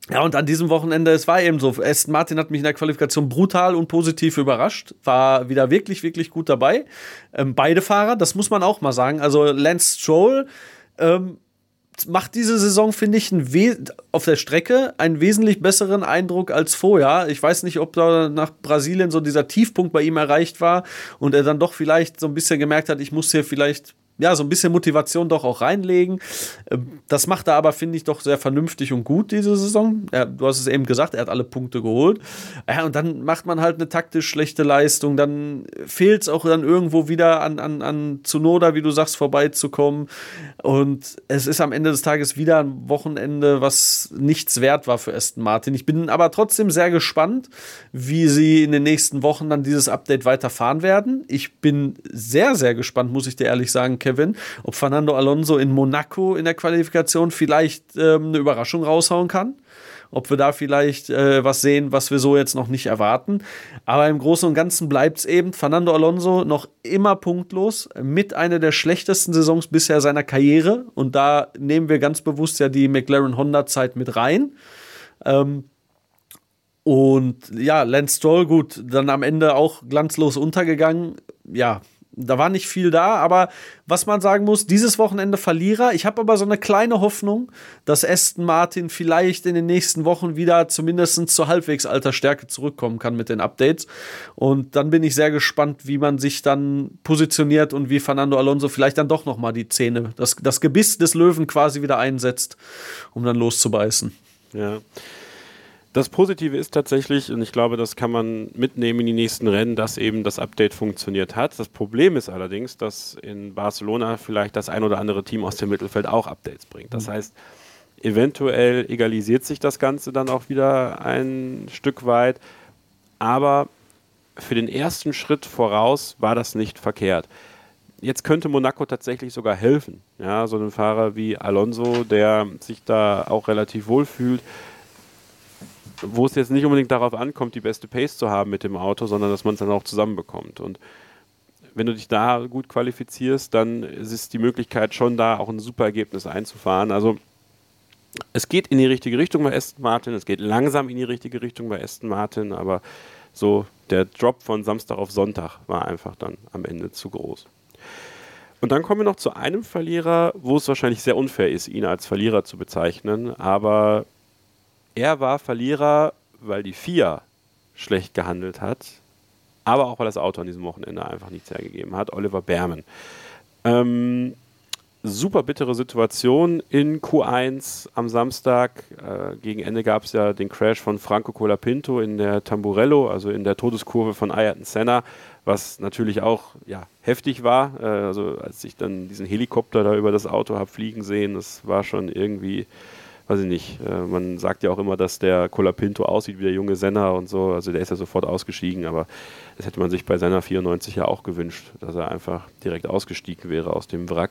Ja, und an diesem Wochenende, es war eben so, Aston Martin hat mich in der Qualifikation brutal und positiv überrascht, war wieder wirklich, wirklich gut dabei. Beide Fahrer, das muss man auch mal sagen, also Lance Stroll macht diese Saison, finde ich, auf der Strecke einen wesentlich besseren Eindruck als vorher. Ich weiß nicht, ob da nach Brasilien so dieser Tiefpunkt bei ihm erreicht war und er dann doch vielleicht so ein bisschen gemerkt hat, ich muss hier vielleicht so ein bisschen Motivation doch auch reinlegen. Das macht er aber, finde ich, doch sehr vernünftig und gut diese Saison. Du hast es eben gesagt, er hat alle Punkte geholt. Ja, und dann macht man halt eine taktisch schlechte Leistung. Dann fehlt es auch dann irgendwo wieder an Tsunoda, wie du sagst, vorbeizukommen. Und es ist am Ende des Tages wieder ein Wochenende, was nichts wert war für Aston Martin. Ich bin aber trotzdem sehr gespannt, wie sie in den nächsten Wochen dann dieses Update weiterfahren werden. Ich bin sehr, sehr gespannt, muss ich dir ehrlich sagen, Kevin, ob Fernando Alonso in Monaco in der Qualifikation vielleicht eine Überraschung raushauen kann. Ob wir da vielleicht was sehen, was wir so jetzt noch nicht erwarten. Aber im Großen und Ganzen bleibt es eben Fernando Alonso noch immer punktlos, mit einer der schlechtesten Saisons bisher seiner Karriere. Und da nehmen wir ganz bewusst ja die McLaren-Honda-Zeit mit rein. Und ja, Lance Stroll, gut, dann am Ende auch glanzlos untergegangen. Ja, da war nicht viel da, aber was man sagen muss, dieses Wochenende Verlierer. Ich habe aber so eine kleine Hoffnung, dass Aston Martin vielleicht in den nächsten Wochen wieder zumindest zur halbwegs alter Stärke zurückkommen kann mit den Updates. Und dann bin ich sehr gespannt, wie man sich dann positioniert und wie Fernando Alonso vielleicht dann doch nochmal die Zähne, das Gebiss des Löwen quasi wieder einsetzt, um dann loszubeißen. Ja. Das Positive ist tatsächlich, und ich glaube, das kann man mitnehmen in die nächsten Rennen, dass eben das Update funktioniert hat. Das Problem ist allerdings, dass in Barcelona vielleicht das ein oder andere Team aus dem Mittelfeld auch Updates bringt. Das heißt, eventuell egalisiert sich das Ganze dann auch wieder ein Stück weit, aber für den ersten Schritt voraus war das nicht verkehrt. Jetzt könnte Monaco tatsächlich sogar helfen. Ja, so ein Fahrer wie Alonso, der sich da auch relativ wohl fühlt, wo es jetzt nicht unbedingt darauf ankommt, die beste Pace zu haben mit dem Auto, sondern dass man es dann auch zusammenbekommt. Und wenn du dich da gut qualifizierst, dann ist die Möglichkeit schon da, auch ein super Ergebnis einzufahren. Also es geht in die richtige Richtung bei Aston Martin, es geht langsam in die richtige Richtung bei Aston Martin, aber so der Drop von Samstag auf Sonntag war einfach dann am Ende zu groß. Und dann kommen wir noch zu einem Verlierer, wo es wahrscheinlich sehr unfair ist, ihn als Verlierer zu bezeichnen, aber er war Verlierer, weil die FIA schlecht gehandelt hat, aber auch weil das Auto an diesem Wochenende einfach nichts hergegeben hat. Oliver Bearman. Super bittere Situation in Q1 am Samstag. Gegen Ende gab es ja den Crash von Franco Colapinto in der Tamburello, also in der Todeskurve von Ayrton Senna, was natürlich auch heftig war. Also als ich dann diesen Helikopter da über das Auto habe fliegen sehen, das war schon irgendwie... Weiß ich nicht, man sagt ja auch immer, dass der Colapinto aussieht wie der junge Senna und so, also der ist ja sofort ausgestiegen, aber das hätte man sich bei Senna 94 ja auch gewünscht, dass er einfach direkt ausgestiegen wäre aus dem Wrack.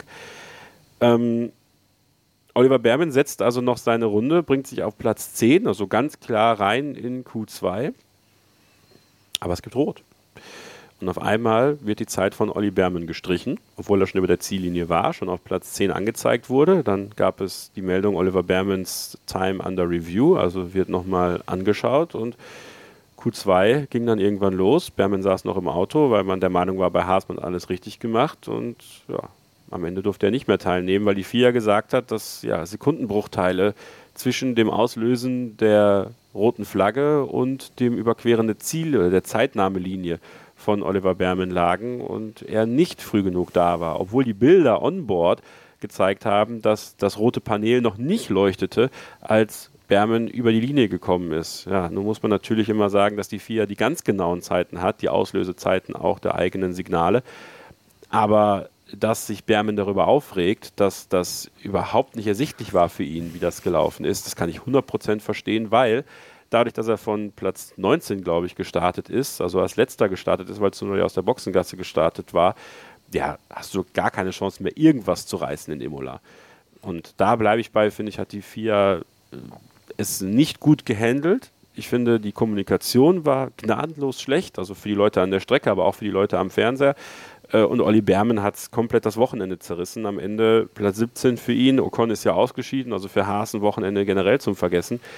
Oliver Bearman setzt also noch seine Runde, bringt sich auf Platz 10, also ganz klar rein in Q2, aber es gibt Rot. Und auf einmal wird die Zeit von Olli Bearman gestrichen, obwohl er schon über der Ziellinie war, schon auf Platz 10 angezeigt wurde. Dann gab es die Meldung Oliver Bearmans Time under Review, also wird nochmal angeschaut und Q2 ging dann irgendwann los. Bearman saß noch im Auto, weil man der Meinung war, bei Haas man alles richtig gemacht und am Ende durfte er nicht mehr teilnehmen, weil die FIA gesagt hat, dass Sekundenbruchteile zwischen dem Auslösen der roten Flagge und dem Überqueren der Ziele, der Zeitnahmelinie von Oliver Bearman lagen und er nicht früh genug da war, obwohl die Bilder on board gezeigt haben, dass das rote Panel noch nicht leuchtete, als Bearman über die Linie gekommen ist. Ja, nun muss man natürlich immer sagen, dass die FIA die ganz genauen Zeiten hat, die Auslösezeiten auch der eigenen Signale, aber dass sich Bearman darüber aufregt, dass das überhaupt nicht ersichtlich war für ihn, wie das gelaufen ist, das kann ich 100% verstehen, weil dadurch, dass er von Platz 19, glaube ich, gestartet ist, also als letzter gestartet ist, weil Tsunoda aus der Boxengasse gestartet war, hast du gar keine Chance mehr, irgendwas zu reißen in Imola. Und da bleibe ich bei, finde ich, hat die FIA es nicht gut gehandelt. Ich finde, die Kommunikation war gnadenlos schlecht, also für die Leute an der Strecke, aber auch für die Leute am Fernseher. Und Olli Bearman hat es komplett das Wochenende zerrissen. Am Ende Platz 17 für ihn. Ocon ist ja ausgeschieden, also für Haas ein Wochenende generell zum Vergessen.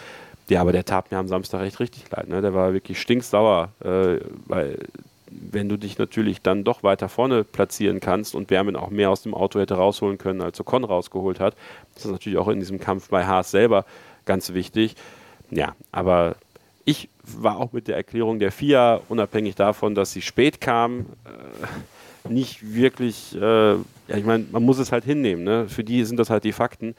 Ja, aber der tat mir am Samstag echt richtig leid. Ne? Der war wirklich stinksauer, weil wenn du dich natürlich dann doch weiter vorne platzieren kannst und Berman auch mehr aus dem Auto hätte rausholen können, als Ocon rausgeholt hat, das ist natürlich auch in diesem Kampf bei Haas selber ganz wichtig. Ja, aber ich war auch mit der Erklärung der FIA, unabhängig davon, dass sie spät kam, nicht wirklich, ich meine, man muss es halt hinnehmen, ne? Für die sind das halt die Fakten.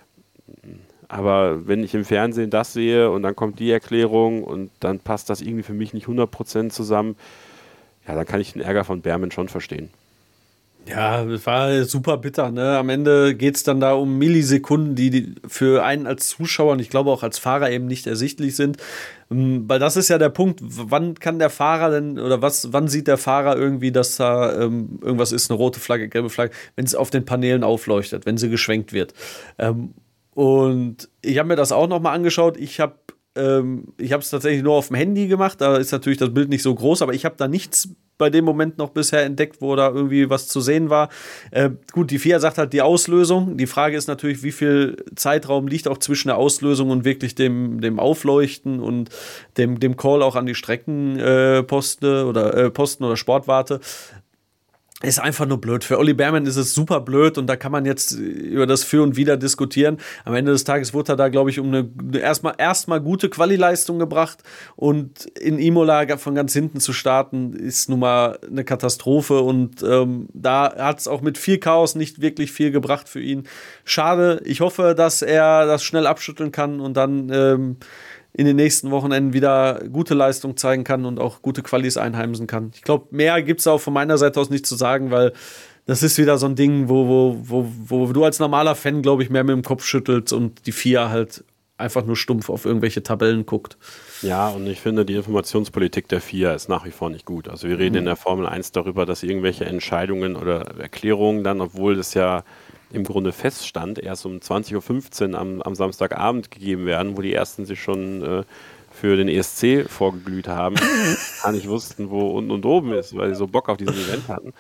Aber wenn ich im Fernsehen das sehe und dann kommt die Erklärung und dann passt das irgendwie für mich nicht 100% zusammen, ja, dann kann ich den Ärger von Berman schon verstehen. Ja, das war super bitter. Ne? Am Ende geht es dann da um Millisekunden, die für einen als Zuschauer und ich glaube auch als Fahrer eben nicht ersichtlich sind. Weil das ist ja der Punkt, wann kann der Fahrer denn, oder wann sieht der Fahrer irgendwie, dass da irgendwas ist, eine rote Flagge, gelbe Flagge, wenn es auf den Paneelen aufleuchtet, wenn sie geschwenkt wird. Und ich habe mir das auch nochmal angeschaut. Ich habe es tatsächlich nur auf dem Handy gemacht. Da ist natürlich das Bild nicht so groß, aber ich habe da nichts bei dem Moment noch bisher entdeckt, wo da irgendwie was zu sehen war. Gut, die FIA sagt halt die Auslösung. Die Frage ist natürlich, wie viel Zeitraum liegt auch zwischen der Auslösung und wirklich dem Aufleuchten und dem Call auch an die Streckenposten oder Sportwarte. Ist einfach nur blöd. Für Olli Berman ist es super blöd und da kann man jetzt über das Für und Wider diskutieren. Am Ende des Tages wurde er da, glaube ich, um eine erstmal gute Quali-Leistung gebracht und in Imola von ganz hinten zu starten, ist nun mal eine Katastrophe und da hat es auch mit viel Chaos nicht wirklich viel gebracht für ihn. Schade. Ich hoffe, dass er das schnell abschütteln kann und dann in den nächsten Wochenenden wieder gute Leistung zeigen kann und auch gute Qualis einheimsen kann. Ich glaube, mehr gibt es auch von meiner Seite aus nicht zu sagen, weil das ist wieder so ein Ding, wo du als normaler Fan, glaube ich, mehr mit dem Kopf schüttelst und die FIA halt einfach nur stumpf auf irgendwelche Tabellen guckt. Ja, und ich finde, die Informationspolitik der FIA ist nach wie vor nicht gut. Also wir reden in der Formel 1 darüber, dass irgendwelche Entscheidungen oder Erklärungen dann, obwohl das ja im Grunde feststand, erst um 20.15 Uhr am Samstagabend gegeben werden, wo die Ersten sich schon für den ESC vorgeglüht haben, gar nicht wussten, wo unten und oben ist, weil sie so Bock auf diesen Event hatten.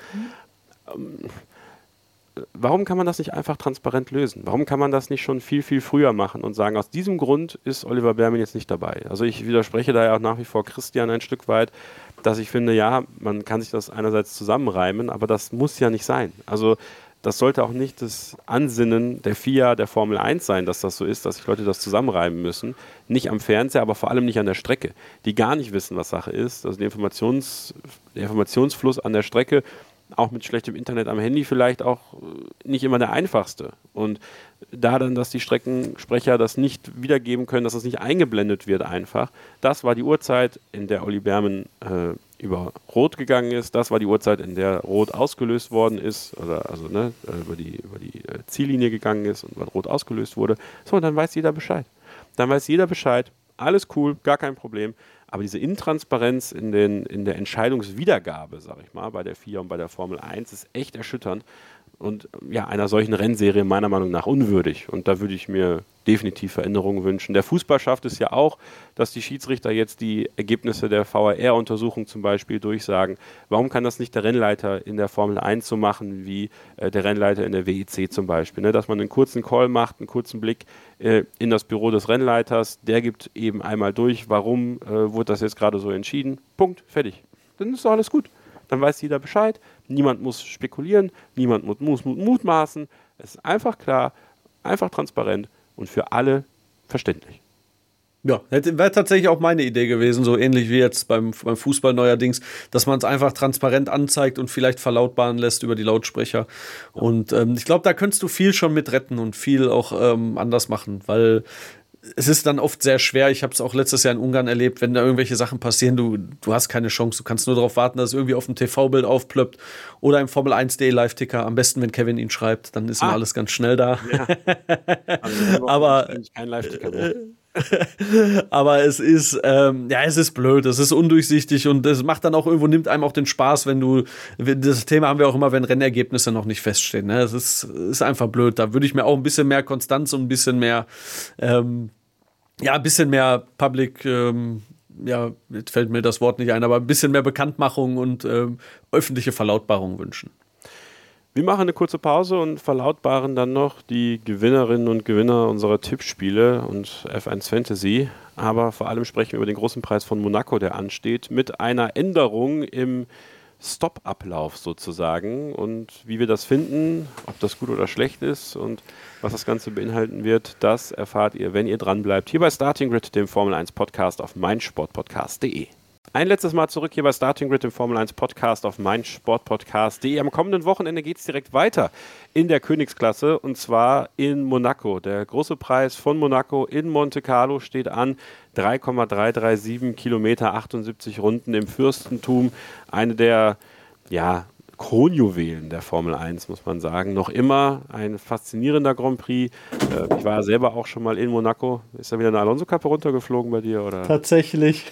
Warum kann man das nicht einfach transparent lösen? Warum kann man das nicht schon viel, viel früher machen und sagen, aus diesem Grund ist Oliver Berman jetzt nicht dabei? Also ich widerspreche da ja auch nach wie vor Christian ein Stück weit, dass ich finde, ja, man kann sich das einerseits zusammenreimen, aber das muss ja nicht sein. Also das sollte auch nicht das Ansinnen der FIA, der Formel 1 sein, dass das so ist, dass sich Leute das zusammenreiben müssen. Nicht am Fernseher, aber vor allem nicht an der Strecke, die gar nicht wissen, was Sache ist. Also der Informationsfluss an der Strecke, auch mit schlechtem Internet am Handy vielleicht auch nicht immer der einfachste. Und da dann, dass die Streckensprecher das nicht wiedergeben können, dass das nicht eingeblendet wird einfach, das war die Uhrzeit, in der Olli Berman über Rot gegangen ist, das war die Uhrzeit, in der Rot ausgelöst worden ist, oder über die Ziellinie gegangen ist und Rot ausgelöst wurde. So, und dann weiß jeder Bescheid. Alles cool, gar kein Problem. Aber diese Intransparenz in der Entscheidungswiedergabe, sag ich mal, bei der FIA und bei der Formel 1 ist echt erschütternd und ja, einer solchen Rennserie meiner Meinung nach unwürdig. Und da würde ich mir definitiv Veränderungen wünschen. Der Fußball schafft es ja auch, dass die Schiedsrichter jetzt die Ergebnisse der VAR-Untersuchung zum Beispiel durchsagen. Warum kann das nicht der Rennleiter in der Formel 1 so machen, wie der Rennleiter in der WEC zum Beispiel? Ne? Dass man einen kurzen Call macht, einen kurzen Blick in das Büro des Rennleiters, der gibt eben einmal durch, warum wurde das jetzt gerade so entschieden. Punkt, fertig. Dann ist doch alles gut. Dann weiß jeder Bescheid, niemand muss spekulieren, niemand muss mutmaßen. Es ist einfach klar, einfach transparent und für alle verständlich. Ja, wäre tatsächlich auch meine Idee gewesen, so ähnlich wie jetzt beim Fußball neuerdings, dass man es einfach transparent anzeigt und vielleicht verlautbaren lässt über die Lautsprecher. Und ich glaube, da könntest du viel schon mit retten und viel auch anders machen, weil es ist dann oft sehr schwer. Ich habe es auch letztes Jahr in Ungarn erlebt, wenn da irgendwelche Sachen passieren, du hast keine Chance. Du kannst nur darauf warten, dass es irgendwie auf dem TV-Bild aufplöppt oder im Formel 1.de Live-Ticker. Am besten, wenn Kevin ihn schreibt, dann ist immer alles ganz schnell da. Ja. Also aber kein Live-Ticker mehr. Aber es ist blöd, es ist undurchsichtig und es macht dann auch irgendwo, nimmt einem auch den Spaß, das Thema haben wir auch immer, wenn Rennergebnisse noch nicht feststehen. Ne? Es ist einfach blöd. Da würde ich mir auch ein bisschen mehr Konstanz und ein bisschen mehr, ein bisschen mehr Public, jetzt fällt mir das Wort nicht ein, aber ein bisschen mehr Bekanntmachung und öffentliche Verlautbarung wünschen. Wir machen eine kurze Pause und verlautbaren dann noch die Gewinnerinnen und Gewinner unserer Tippspiele und F1 Fantasy. Aber vor allem sprechen wir über den großen Preis von Monaco, der ansteht, mit einer Änderung im Stop-Ablauf sozusagen. Und wie wir das finden, ob das gut oder schlecht ist und was das Ganze beinhalten wird, das erfahrt ihr, wenn ihr dran bleibt, hier bei Starting Grid, dem Formel 1 Podcast auf meinsportpodcast.de. Ein letztes Mal zurück hier bei Starting Grid, dem Formel 1 Podcast auf meinsportpodcast.de. Am kommenden Wochenende geht es direkt weiter in der Königsklasse und zwar in Monaco. Der große Preis von Monaco in Monte Carlo steht an. 3,337 Kilometer, 78 Runden im Fürstentum. Eine der, Kronjuwelen der Formel 1, muss man sagen. Noch immer ein faszinierender Grand Prix. Ich war ja selber auch schon mal in Monaco. Ist da wieder eine Alonso-Kappe runtergeflogen bei dir? Oder? Tatsächlich.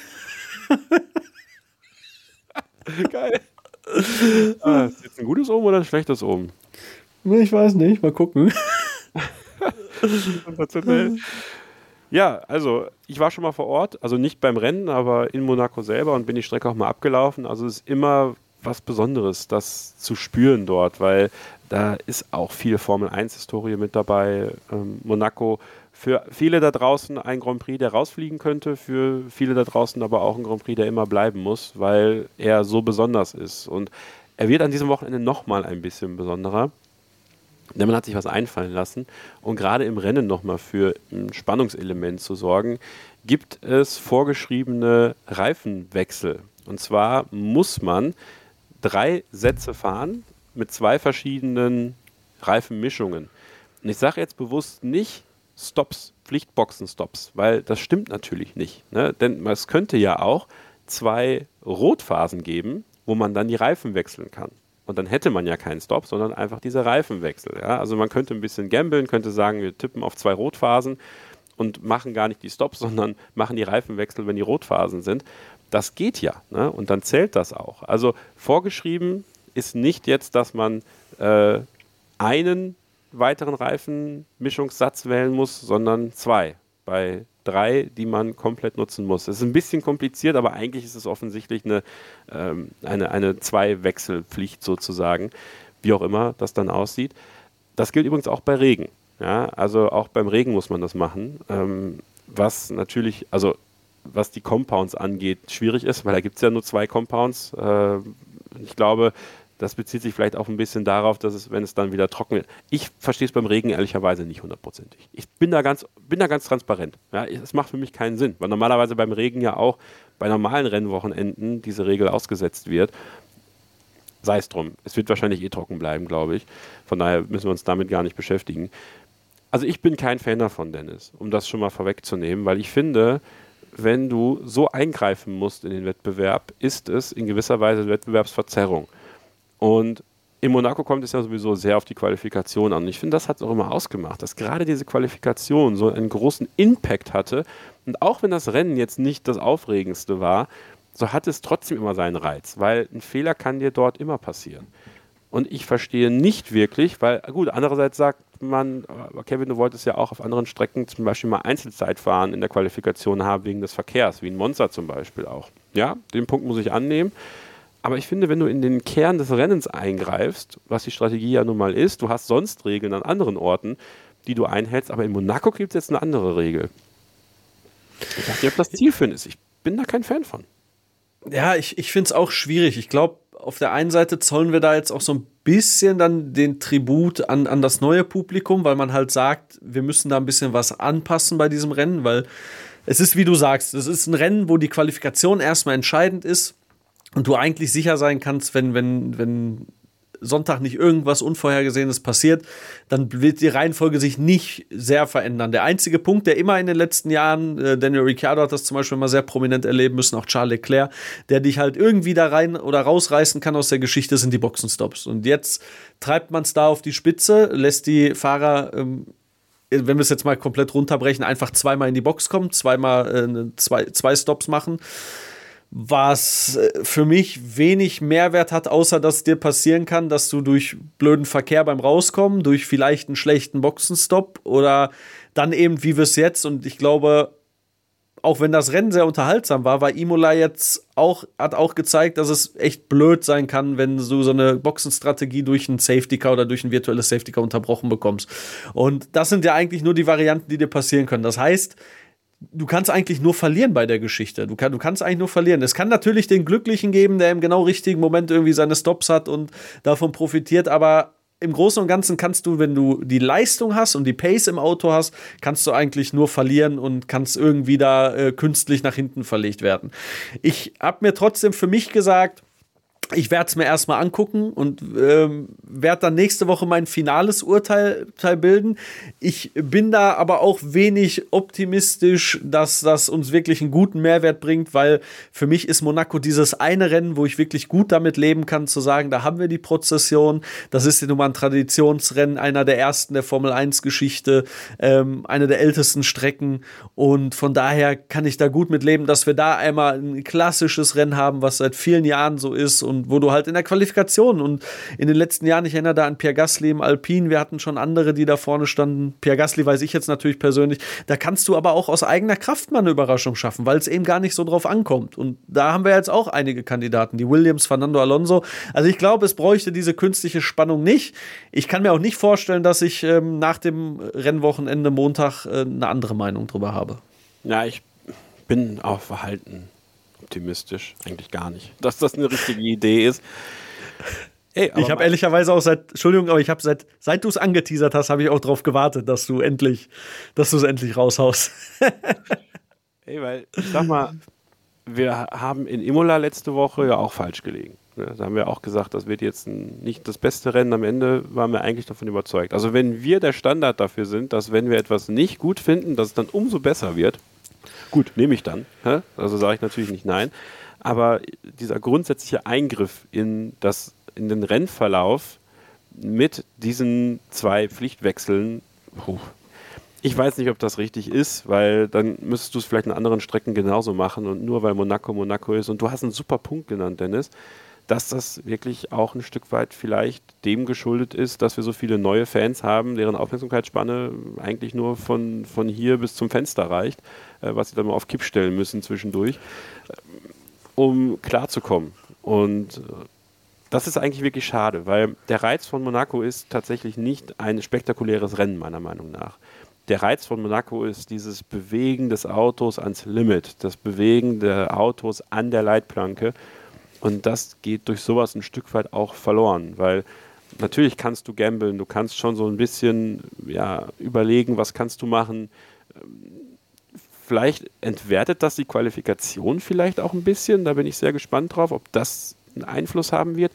Geil. Ist jetzt ein gutes Omen oder ein schlechtes Omen? Ich weiß nicht, mal gucken. Ja, also ich war schon mal vor Ort, also nicht beim Rennen, aber in Monaco selber und bin die Strecke auch mal abgelaufen. Also es ist immer was Besonderes, das zu spüren dort, weil da ist auch viel Formel-1-Historie mit dabei. Monaco für viele da draußen ein Grand Prix, der rausfliegen könnte, für viele da draußen aber auch ein Grand Prix, der immer bleiben muss, weil er so besonders ist. Und er wird an diesem Wochenende nochmal ein bisschen besonderer, denn man hat sich was einfallen lassen. Und gerade im Rennen nochmal für ein Spannungselement zu sorgen, gibt es vorgeschriebene Reifenwechsel. Und zwar muss man 3 Sätze fahren mit 2 verschiedenen Reifenmischungen. Und ich sage jetzt bewusst nicht Stops, Pflichtboxen-Stops, weil das stimmt natürlich nicht. Ne? Denn es könnte ja auch 2 Rotphasen geben, wo man dann die Reifen wechseln kann. Und dann hätte man ja keinen Stop, sondern einfach diese Reifenwechsel. Ja? Also man könnte ein bisschen gambeln, könnte sagen, wir tippen auf 2 Rotphasen und machen gar nicht die Stops, sondern machen die Reifenwechsel, wenn die Rotphasen sind. Das geht ja, ne? Und dann zählt das auch. Also vorgeschrieben ist nicht jetzt, dass man einen weiteren Reifenmischungssatz wählen muss, sondern 2. Bei 3, die man komplett nutzen muss. Es ist ein bisschen kompliziert, aber eigentlich ist es offensichtlich eine 2-Wechselpflicht sozusagen, wie auch immer das dann aussieht. Das gilt übrigens auch bei Regen. Ja? Also auch beim Regen muss man das machen, was natürlich, also was die Compounds angeht, schwierig ist, weil da gibt es ja nur 2 Compounds. Ich glaube, das bezieht sich vielleicht auch ein bisschen darauf, dass es, wenn es dann wieder trocken wird. Ich verstehe es beim Regen ehrlicherweise nicht 100%. Ich bin da ganz transparent. Ja, es macht für mich keinen Sinn, weil normalerweise beim Regen ja auch bei normalen Rennwochenenden diese Regel ausgesetzt wird. Sei es drum. Es wird wahrscheinlich trocken bleiben, glaube ich. Von daher müssen wir uns damit gar nicht beschäftigen. Also ich bin kein Fan davon, Dennis, um das schon mal vorwegzunehmen, weil ich finde, wenn du so eingreifen musst in den Wettbewerb, ist es in gewisser Weise Wettbewerbsverzerrung. Und in Monaco kommt es ja sowieso sehr auf die Qualifikation an. Und ich finde, das hat es auch immer ausgemacht, dass gerade diese Qualifikation so einen großen Impact hatte. Und auch wenn das Rennen jetzt nicht das Aufregendste war, so hat es trotzdem immer seinen Reiz, weil ein Fehler kann dir dort immer passieren. Und ich verstehe nicht wirklich, weil, gut, andererseits sagt man, Kevin, du wolltest ja auch auf anderen Strecken zum Beispiel mal Einzelzeit fahren in der Qualifikation haben wegen des Verkehrs, wie in Monza zum Beispiel auch. Ja, den Punkt muss ich annehmen. Aber ich finde, wenn du in den Kern des Rennens eingreifst, was die Strategie ja nun mal ist, du hast sonst Regeln an anderen Orten, die du einhältst, aber in Monaco gibt es jetzt eine andere Regel. Ich weiß nicht, ob das zielführend ist. Ich bin da kein Fan von. Ja, ich finde es auch schwierig. Ich glaube, auf der einen Seite zollen wir da jetzt auch so ein bisschen dann den Tribut an das neue Publikum, weil man halt sagt, wir müssen da ein bisschen was anpassen bei diesem Rennen, weil es ist, wie du sagst, es ist ein Rennen, wo die Qualifikation erstmal entscheidend ist. Und du eigentlich sicher sein kannst, wenn Sonntag nicht irgendwas Unvorhergesehenes passiert, dann wird die Reihenfolge sich nicht sehr verändern. Der einzige Punkt, der immer in den letzten Jahren, Daniel Ricciardo hat das zum Beispiel mal sehr prominent erleben müssen, auch Charles Leclerc, der dich halt irgendwie da rein oder rausreißen kann aus der Geschichte, sind die Boxenstops. Und jetzt treibt man es da auf die Spitze, lässt die Fahrer, wenn wir es jetzt mal komplett runterbrechen, einfach 2-mal in die Box kommen, zwei Stops machen. Was für mich wenig Mehrwert hat, außer dass dir passieren kann, dass du durch blöden Verkehr beim Rauskommen, durch vielleicht einen schlechten Boxenstopp oder dann eben, wie wir es jetzt, und ich glaube, auch wenn das Rennen sehr unterhaltsam war Imola hat auch gezeigt, dass es echt blöd sein kann, wenn du so eine Boxenstrategie durch ein Safety Car oder durch ein virtuelles Safety Car unterbrochen bekommst. Und das sind ja eigentlich nur die Varianten, die dir passieren können. Das heißt, du kannst eigentlich nur verlieren bei der Geschichte. Du kannst eigentlich nur verlieren. Es kann natürlich den Glücklichen geben, der im genau richtigen Moment irgendwie seine Stops hat und davon profitiert, aber im Großen und Ganzen kannst du, wenn du die Leistung hast und die Pace im Auto hast, kannst du eigentlich nur verlieren und kannst irgendwie da künstlich nach hinten verlegt werden. Ich habe mir trotzdem für mich gesagt, ich werde es mir erstmal angucken und werde dann nächste Woche mein finales Urteil bilden. Ich bin da aber auch wenig optimistisch, dass das uns wirklich einen guten Mehrwert bringt, weil für mich ist Monaco dieses eine Rennen, wo ich wirklich gut damit leben kann, zu sagen, da haben wir die Prozession, das ist ja nun mal ein Traditionsrennen, einer der ersten der Formel-1-Geschichte, eine der ältesten Strecken und von daher kann ich da gut mit leben, dass wir da einmal ein klassisches Rennen haben, was seit vielen Jahren so ist und wo du halt in der Qualifikation und in den letzten Jahren, ich erinnere da an Pierre Gasly im Alpine, wir hatten schon andere, die da vorne standen. Pierre Gasly weiß ich jetzt natürlich persönlich. Da kannst du aber auch aus eigener Kraft mal eine Überraschung schaffen, weil es eben gar nicht so drauf ankommt. Und da haben wir jetzt auch einige Kandidaten, die Williams, Fernando Alonso. Also ich glaube, es bräuchte diese künstliche Spannung nicht. Ich kann mir auch nicht vorstellen, dass ich nach dem Rennwochenende Montag eine andere Meinung drüber habe. Ja, ich bin auch verhalten optimistisch, eigentlich gar nicht, dass das eine richtige Idee ist. Ey, ich habe ehrlicherweise auch seit du es angeteasert hast, habe ich auch darauf gewartet, dass du es endlich raushaust. Ey, weil, ich sag mal, wir haben in Imola letzte Woche ja auch falsch gelegen. Da haben wir auch gesagt, das wird jetzt nicht das beste Rennen. Am Ende waren wir eigentlich davon überzeugt. Also wenn wir der Standard dafür sind, dass wenn wir etwas nicht gut finden, dass es dann umso besser wird, gut, nehme ich dann. Also sage ich natürlich nicht nein. Aber dieser grundsätzliche Eingriff in den Rennverlauf mit diesen 2 Pflichtwechseln, ich weiß nicht, ob das richtig ist, weil dann müsstest du es vielleicht an anderen Strecken genauso machen und nur weil Monaco ist und du hast einen super Punkt genannt, Dennis, dass das wirklich auch ein Stück weit vielleicht dem geschuldet ist, dass wir so viele neue Fans haben, deren Aufmerksamkeitsspanne eigentlich nur von hier bis zum Fenster reicht, was sie dann mal auf Kipp stellen müssen zwischendurch, um klarzukommen. Und das ist eigentlich wirklich schade, weil der Reiz von Monaco ist tatsächlich nicht ein spektakuläres Rennen, meiner Meinung nach. Der Reiz von Monaco ist dieses Bewegen des Autos ans Limit, das Bewegen der Autos an der Leitplanke. Und das geht durch sowas ein Stück weit auch verloren, weil natürlich kannst du gamblen, du kannst schon so ein bisschen überlegen, was kannst du machen. Vielleicht entwertet das die Qualifikation vielleicht auch ein bisschen, da bin ich sehr gespannt drauf, ob das einen Einfluss haben wird.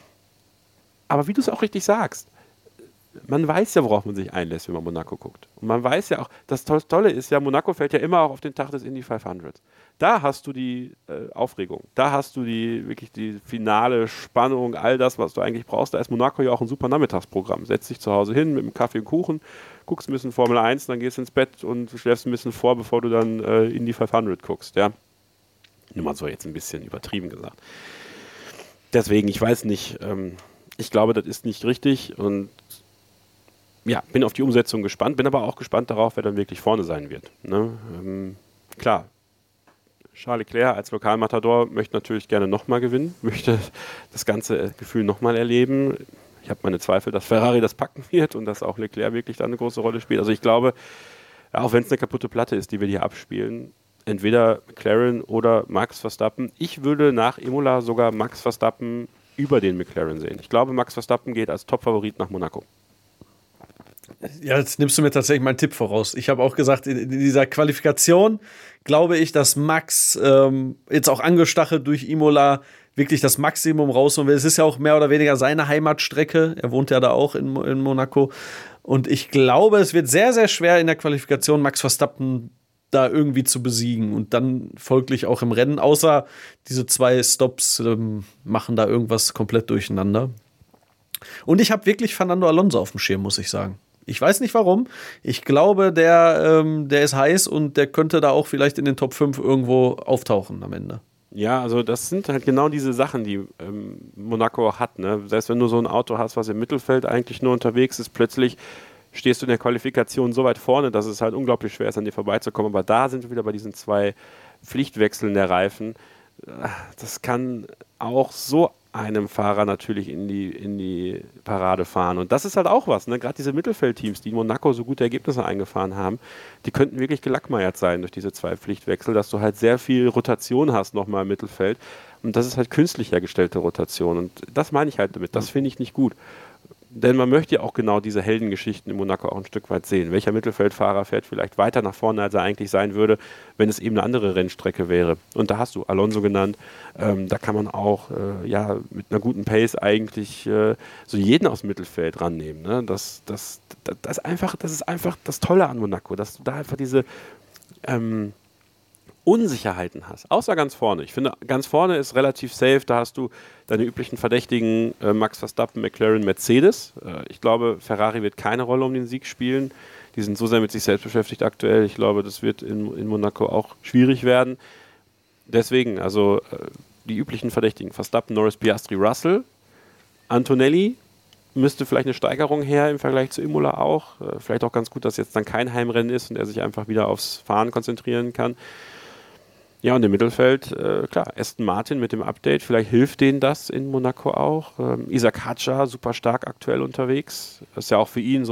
Aber wie du es auch richtig sagst, man weiß ja, worauf man sich einlässt, wenn man Monaco guckt. Und man weiß ja auch, das Tolle ist ja, Monaco fällt ja immer auch auf den Tag des Indy 500. Da hast du die Aufregung, da hast du wirklich die finale Spannung, all das, was du eigentlich brauchst. Da ist Monaco ja auch ein super Nachmittagsprogramm. Setz dich zu Hause hin mit einem Kaffee und Kuchen, guckst ein bisschen Formel 1, dann gehst ins Bett und schläfst ein bisschen vor, bevor du dann Indy 500 guckst. Ja? Nur mal so jetzt ein bisschen übertrieben gesagt. Deswegen, ich weiß nicht, ich glaube, das ist nicht richtig und ja, bin auf die Umsetzung gespannt, bin aber auch gespannt darauf, wer dann wirklich vorne sein wird. Ne? Klar, Charles Leclerc als Lokalmatador möchte natürlich gerne nochmal gewinnen, möchte das ganze Gefühl nochmal erleben. Ich habe meine Zweifel, dass Ferrari das packen wird und dass auch Leclerc wirklich da eine große Rolle spielt. Also ich glaube, auch wenn es eine kaputte Platte ist, die wir hier abspielen, entweder McLaren oder Max Verstappen. Ich würde nach Imola sogar Max Verstappen über den McLaren sehen. Ich glaube, Max Verstappen geht als Topfavorit nach Monaco. Ja, jetzt nimmst du mir tatsächlich meinen Tipp voraus. Ich habe auch gesagt, in dieser Qualifikation glaube ich, dass Max jetzt auch angestachelt durch Imola wirklich das Maximum rausholen will. Es ist ja auch mehr oder weniger seine Heimatstrecke. Er wohnt ja da auch in Monaco. Und ich glaube, es wird sehr, sehr schwer in der Qualifikation Max Verstappen da irgendwie zu besiegen und dann folglich auch im Rennen, außer diese 2 Stops machen da irgendwas komplett durcheinander. Und ich habe wirklich Fernando Alonso auf dem Schirm, muss ich sagen. Ich weiß nicht warum. Ich glaube, der ist heiß und der könnte da auch vielleicht in den Top 5 irgendwo auftauchen am Ende. Ja, also das sind halt genau diese Sachen, die Monaco auch hat. Ne? Selbst wenn du so ein Auto hast, was im Mittelfeld eigentlich nur unterwegs ist, plötzlich stehst du in der Qualifikation so weit vorne, dass es halt unglaublich schwer ist, an dir vorbeizukommen. Aber da sind wir wieder bei diesen 2 Pflichtwechseln der Reifen. Das kann auch so einem Fahrer natürlich in die Parade fahren. Und das ist halt auch was, ne? Gerade diese Mittelfeldteams, die in Monaco so gute Ergebnisse eingefahren haben, die könnten wirklich gelackmeiert sein durch diese 2 Pflichtwechsel, dass du halt sehr viel Rotation hast nochmal im Mittelfeld. Und das ist halt künstlich hergestellte Rotation. Und das meine ich halt damit. Das finde ich nicht gut. Denn man möchte ja auch genau diese Heldengeschichten in Monaco auch ein Stück weit sehen. Welcher Mittelfeldfahrer fährt vielleicht weiter nach vorne, als er eigentlich sein würde, wenn es eben eine andere Rennstrecke wäre. Und da hast du Alonso genannt. Da kann man auch mit einer guten Pace eigentlich so jeden aus dem Mittelfeld rannehmen. Ne? Das ist einfach das Tolle an Monaco, dass du da einfach diese Unsicherheiten hast, außer ganz vorne. Ich finde, ganz vorne ist relativ safe, da hast du deine üblichen Verdächtigen, Max Verstappen, McLaren, Mercedes. Ich glaube, Ferrari wird keine Rolle um den Sieg spielen. Die sind so sehr mit sich selbst beschäftigt aktuell. Ich glaube, das wird in Monaco auch schwierig werden. Deswegen, also die üblichen Verdächtigen, Verstappen, Norris, Piastri, Russell, Antonelli, müsste vielleicht eine Steigerung her im Vergleich zu Imola auch. Vielleicht auch ganz gut, dass jetzt dann kein Heimrennen ist und er sich einfach wieder aufs Fahren konzentrieren kann. Ja, und im Mittelfeld, klar, Aston Martin mit dem Update, vielleicht hilft denen das in Monaco auch. Isaac Hadjar, super stark aktuell unterwegs. Das ist ja auch für ihn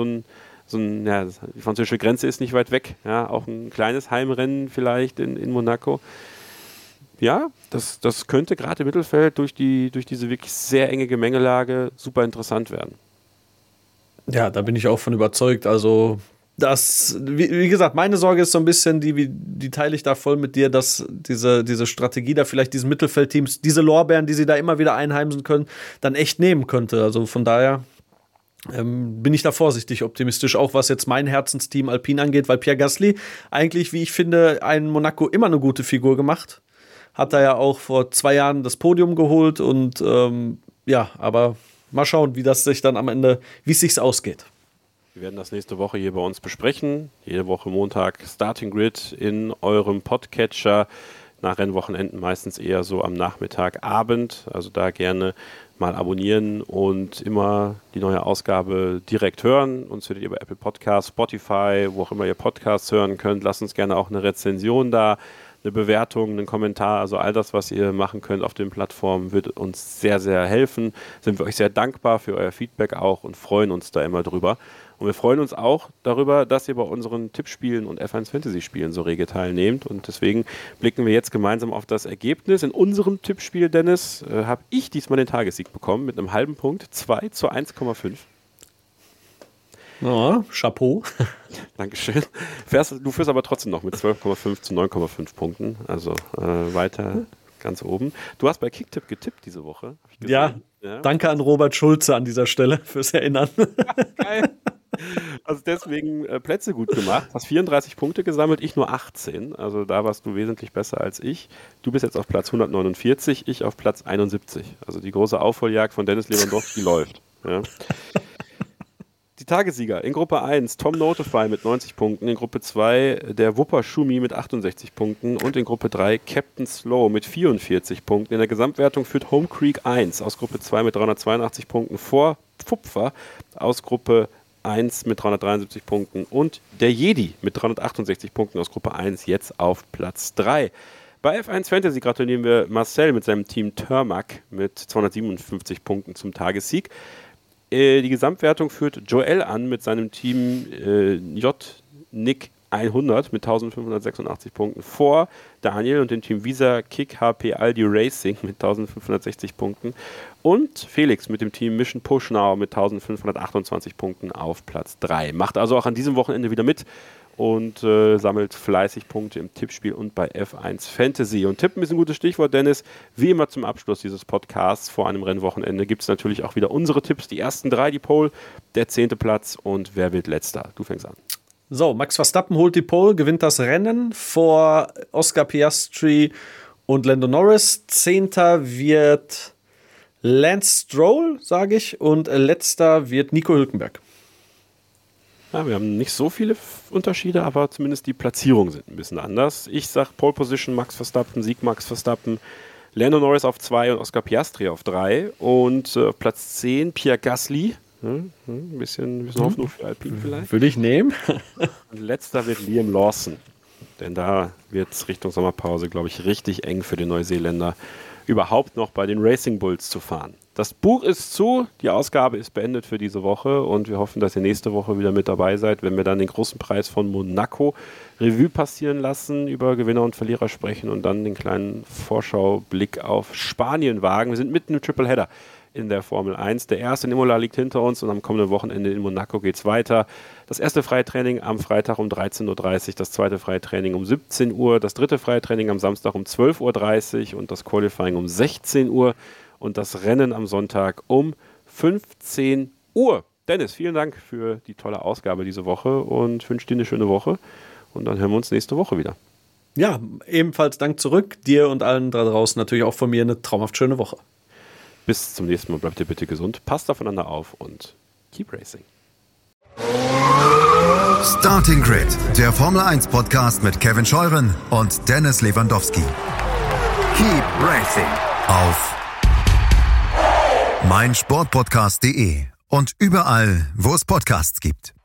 die französische Grenze ist nicht weit weg. Ja, auch ein kleines Heimrennen vielleicht in Monaco. Ja, das könnte gerade im Mittelfeld durch diese wirklich sehr enge Gemengelage super interessant werden. Ja, da bin ich auch von überzeugt. Also wie gesagt, meine Sorge ist so ein bisschen, die teile ich da voll mit dir, dass diese Strategie da vielleicht diesen Mittelfeldteams, diese Lorbeeren, die sie da immer wieder einheimsen können, dann echt nehmen könnte. Also von daher bin ich da vorsichtig optimistisch, auch was jetzt mein Herzensteam Alpine angeht, weil Pierre Gasly eigentlich, wie ich finde, in Monaco immer eine gute Figur gemacht. Hat er ja auch vor 2 Jahren das Podium geholt und aber mal schauen, wie das sich dann am Ende, wie es sich ausgeht. Wir werden das nächste Woche hier bei uns besprechen. Jede Woche Montag Starting Grid in eurem Podcatcher. Nach Rennwochenenden meistens eher so am Nachmittag, Abend. Also da gerne mal abonnieren und immer die neue Ausgabe direkt hören. Uns findet ihr bei Apple Podcasts, Spotify, wo auch immer ihr Podcasts hören könnt. Lasst uns gerne auch eine Rezension da, eine Bewertung, einen Kommentar. Also all das, was ihr machen könnt auf den Plattformen, wird uns sehr, sehr helfen. Sind wir euch sehr dankbar für euer Feedback auch und freuen uns da immer drüber. Und wir freuen uns auch darüber, dass ihr bei unseren Tippspielen und F1 Fantasy-Spielen so rege teilnehmt. Und deswegen blicken wir jetzt gemeinsam auf das Ergebnis. In unserem Tippspiel, Dennis, habe ich diesmal den Tagessieg bekommen mit einem halben Punkt, 2:1,5. Ja, Chapeau. Dankeschön. Du führst aber trotzdem noch mit 12,5 zu 9,5 Punkten. Also weiter ganz oben. Du hast bei Kicktipp getippt diese Woche. Ja, danke an Robert Schulze an dieser Stelle fürs Erinnern. Geil. Also deswegen Plätze gut gemacht. Hast 34 Punkte gesammelt, ich nur 18. Also da warst du wesentlich besser als ich. Du bist jetzt auf Platz 149, ich auf Platz 71. Also die große Aufholjagd von Dennis Lewandowski läuft. Ja. Die Tagessieger in Gruppe 1, Tom Notify mit 90 Punkten, in Gruppe 2 der Wupper Schumi mit 68 Punkten und in Gruppe 3 Captain Slow mit 44 Punkten. In der Gesamtwertung führt Home Creek 1 aus Gruppe 2 mit 382 Punkten vor Pfupfer aus Gruppe 1 mit 373 Punkten und der Jedi mit 368 Punkten aus Gruppe 1 jetzt auf Platz 3. Bei F1 Fantasy gratulieren wir Marcel mit seinem Team Törmac mit 257 Punkten zum Tagessieg. Die Gesamtwertung führt Joel an mit seinem Team J-Nick 100 mit 1586 Punkten vor Daniel und dem Team Visa Kick HP Aldi Racing mit 1560 Punkten und Felix mit dem Team Mission Push Now mit 1528 Punkten auf Platz 3. Macht also auch an diesem Wochenende wieder mit und sammelt fleißig Punkte im Tippspiel und bei F1 Fantasy. Und Tippen ist ein gutes Stichwort, Dennis. Wie immer zum Abschluss dieses Podcasts vor einem Rennwochenende gibt es natürlich auch wieder unsere Tipps. Die ersten 3, die Pole, der 10. Platz und wer wird Letzter? Du fängst an. So, Max Verstappen holt die Pole, gewinnt das Rennen vor Oscar Piastri und Lando Norris. 10. wird Lance Stroll, sage ich, und letzter wird Nico Hülkenberg. Ja, wir haben nicht so viele Unterschiede, aber zumindest die Platzierungen sind ein bisschen anders. Ich sage Pole Position Max Verstappen, Sieg Max Verstappen, Lando Norris auf 2 und Oscar Piastri auf 3 und auf Platz 10 Pierre Gasly Ein bisschen Hoffnung für Alpine vielleicht. Würde ich nehmen. Und letzter wird Liam Lawson. Denn da wird es Richtung Sommerpause, glaube ich, richtig eng für den Neuseeländer, überhaupt noch bei den Racing Bulls zu fahren. Das Buch ist zu, die Ausgabe ist beendet für diese Woche und wir hoffen, dass ihr nächste Woche wieder mit dabei seid, wenn wir dann den großen Preis von Monaco Revue passieren lassen, über Gewinner und Verlierer sprechen und dann den kleinen Vorschaublick auf Spanien wagen. Wir sind mitten im Tripleheader in der Formel 1. Der erste in Imola liegt hinter uns und am kommenden Wochenende in Monaco geht es weiter. Das erste Freitraining am Freitag um 13.30 Uhr, das zweite Freitraining um 17 Uhr, das dritte Freitraining am Samstag um 12.30 Uhr und das Qualifying um 16 Uhr und das Rennen am Sonntag um 15 Uhr. Dennis, vielen Dank für die tolle Ausgabe diese Woche und wünsche dir eine schöne Woche und dann hören wir uns nächste Woche wieder. Ja, ebenfalls Dank zurück. Dir und allen da draußen natürlich auch von mir eine traumhaft schöne Woche. Bis zum nächsten Mal. Bleibt ihr bitte gesund, passt aufeinander auf und keep racing. Starting Grid, der Formel 1 Podcast mit Kevin Scheuren und Dennis Lewandowski. Keep racing auf meinsportpodcast.de und überall, wo es Podcasts gibt.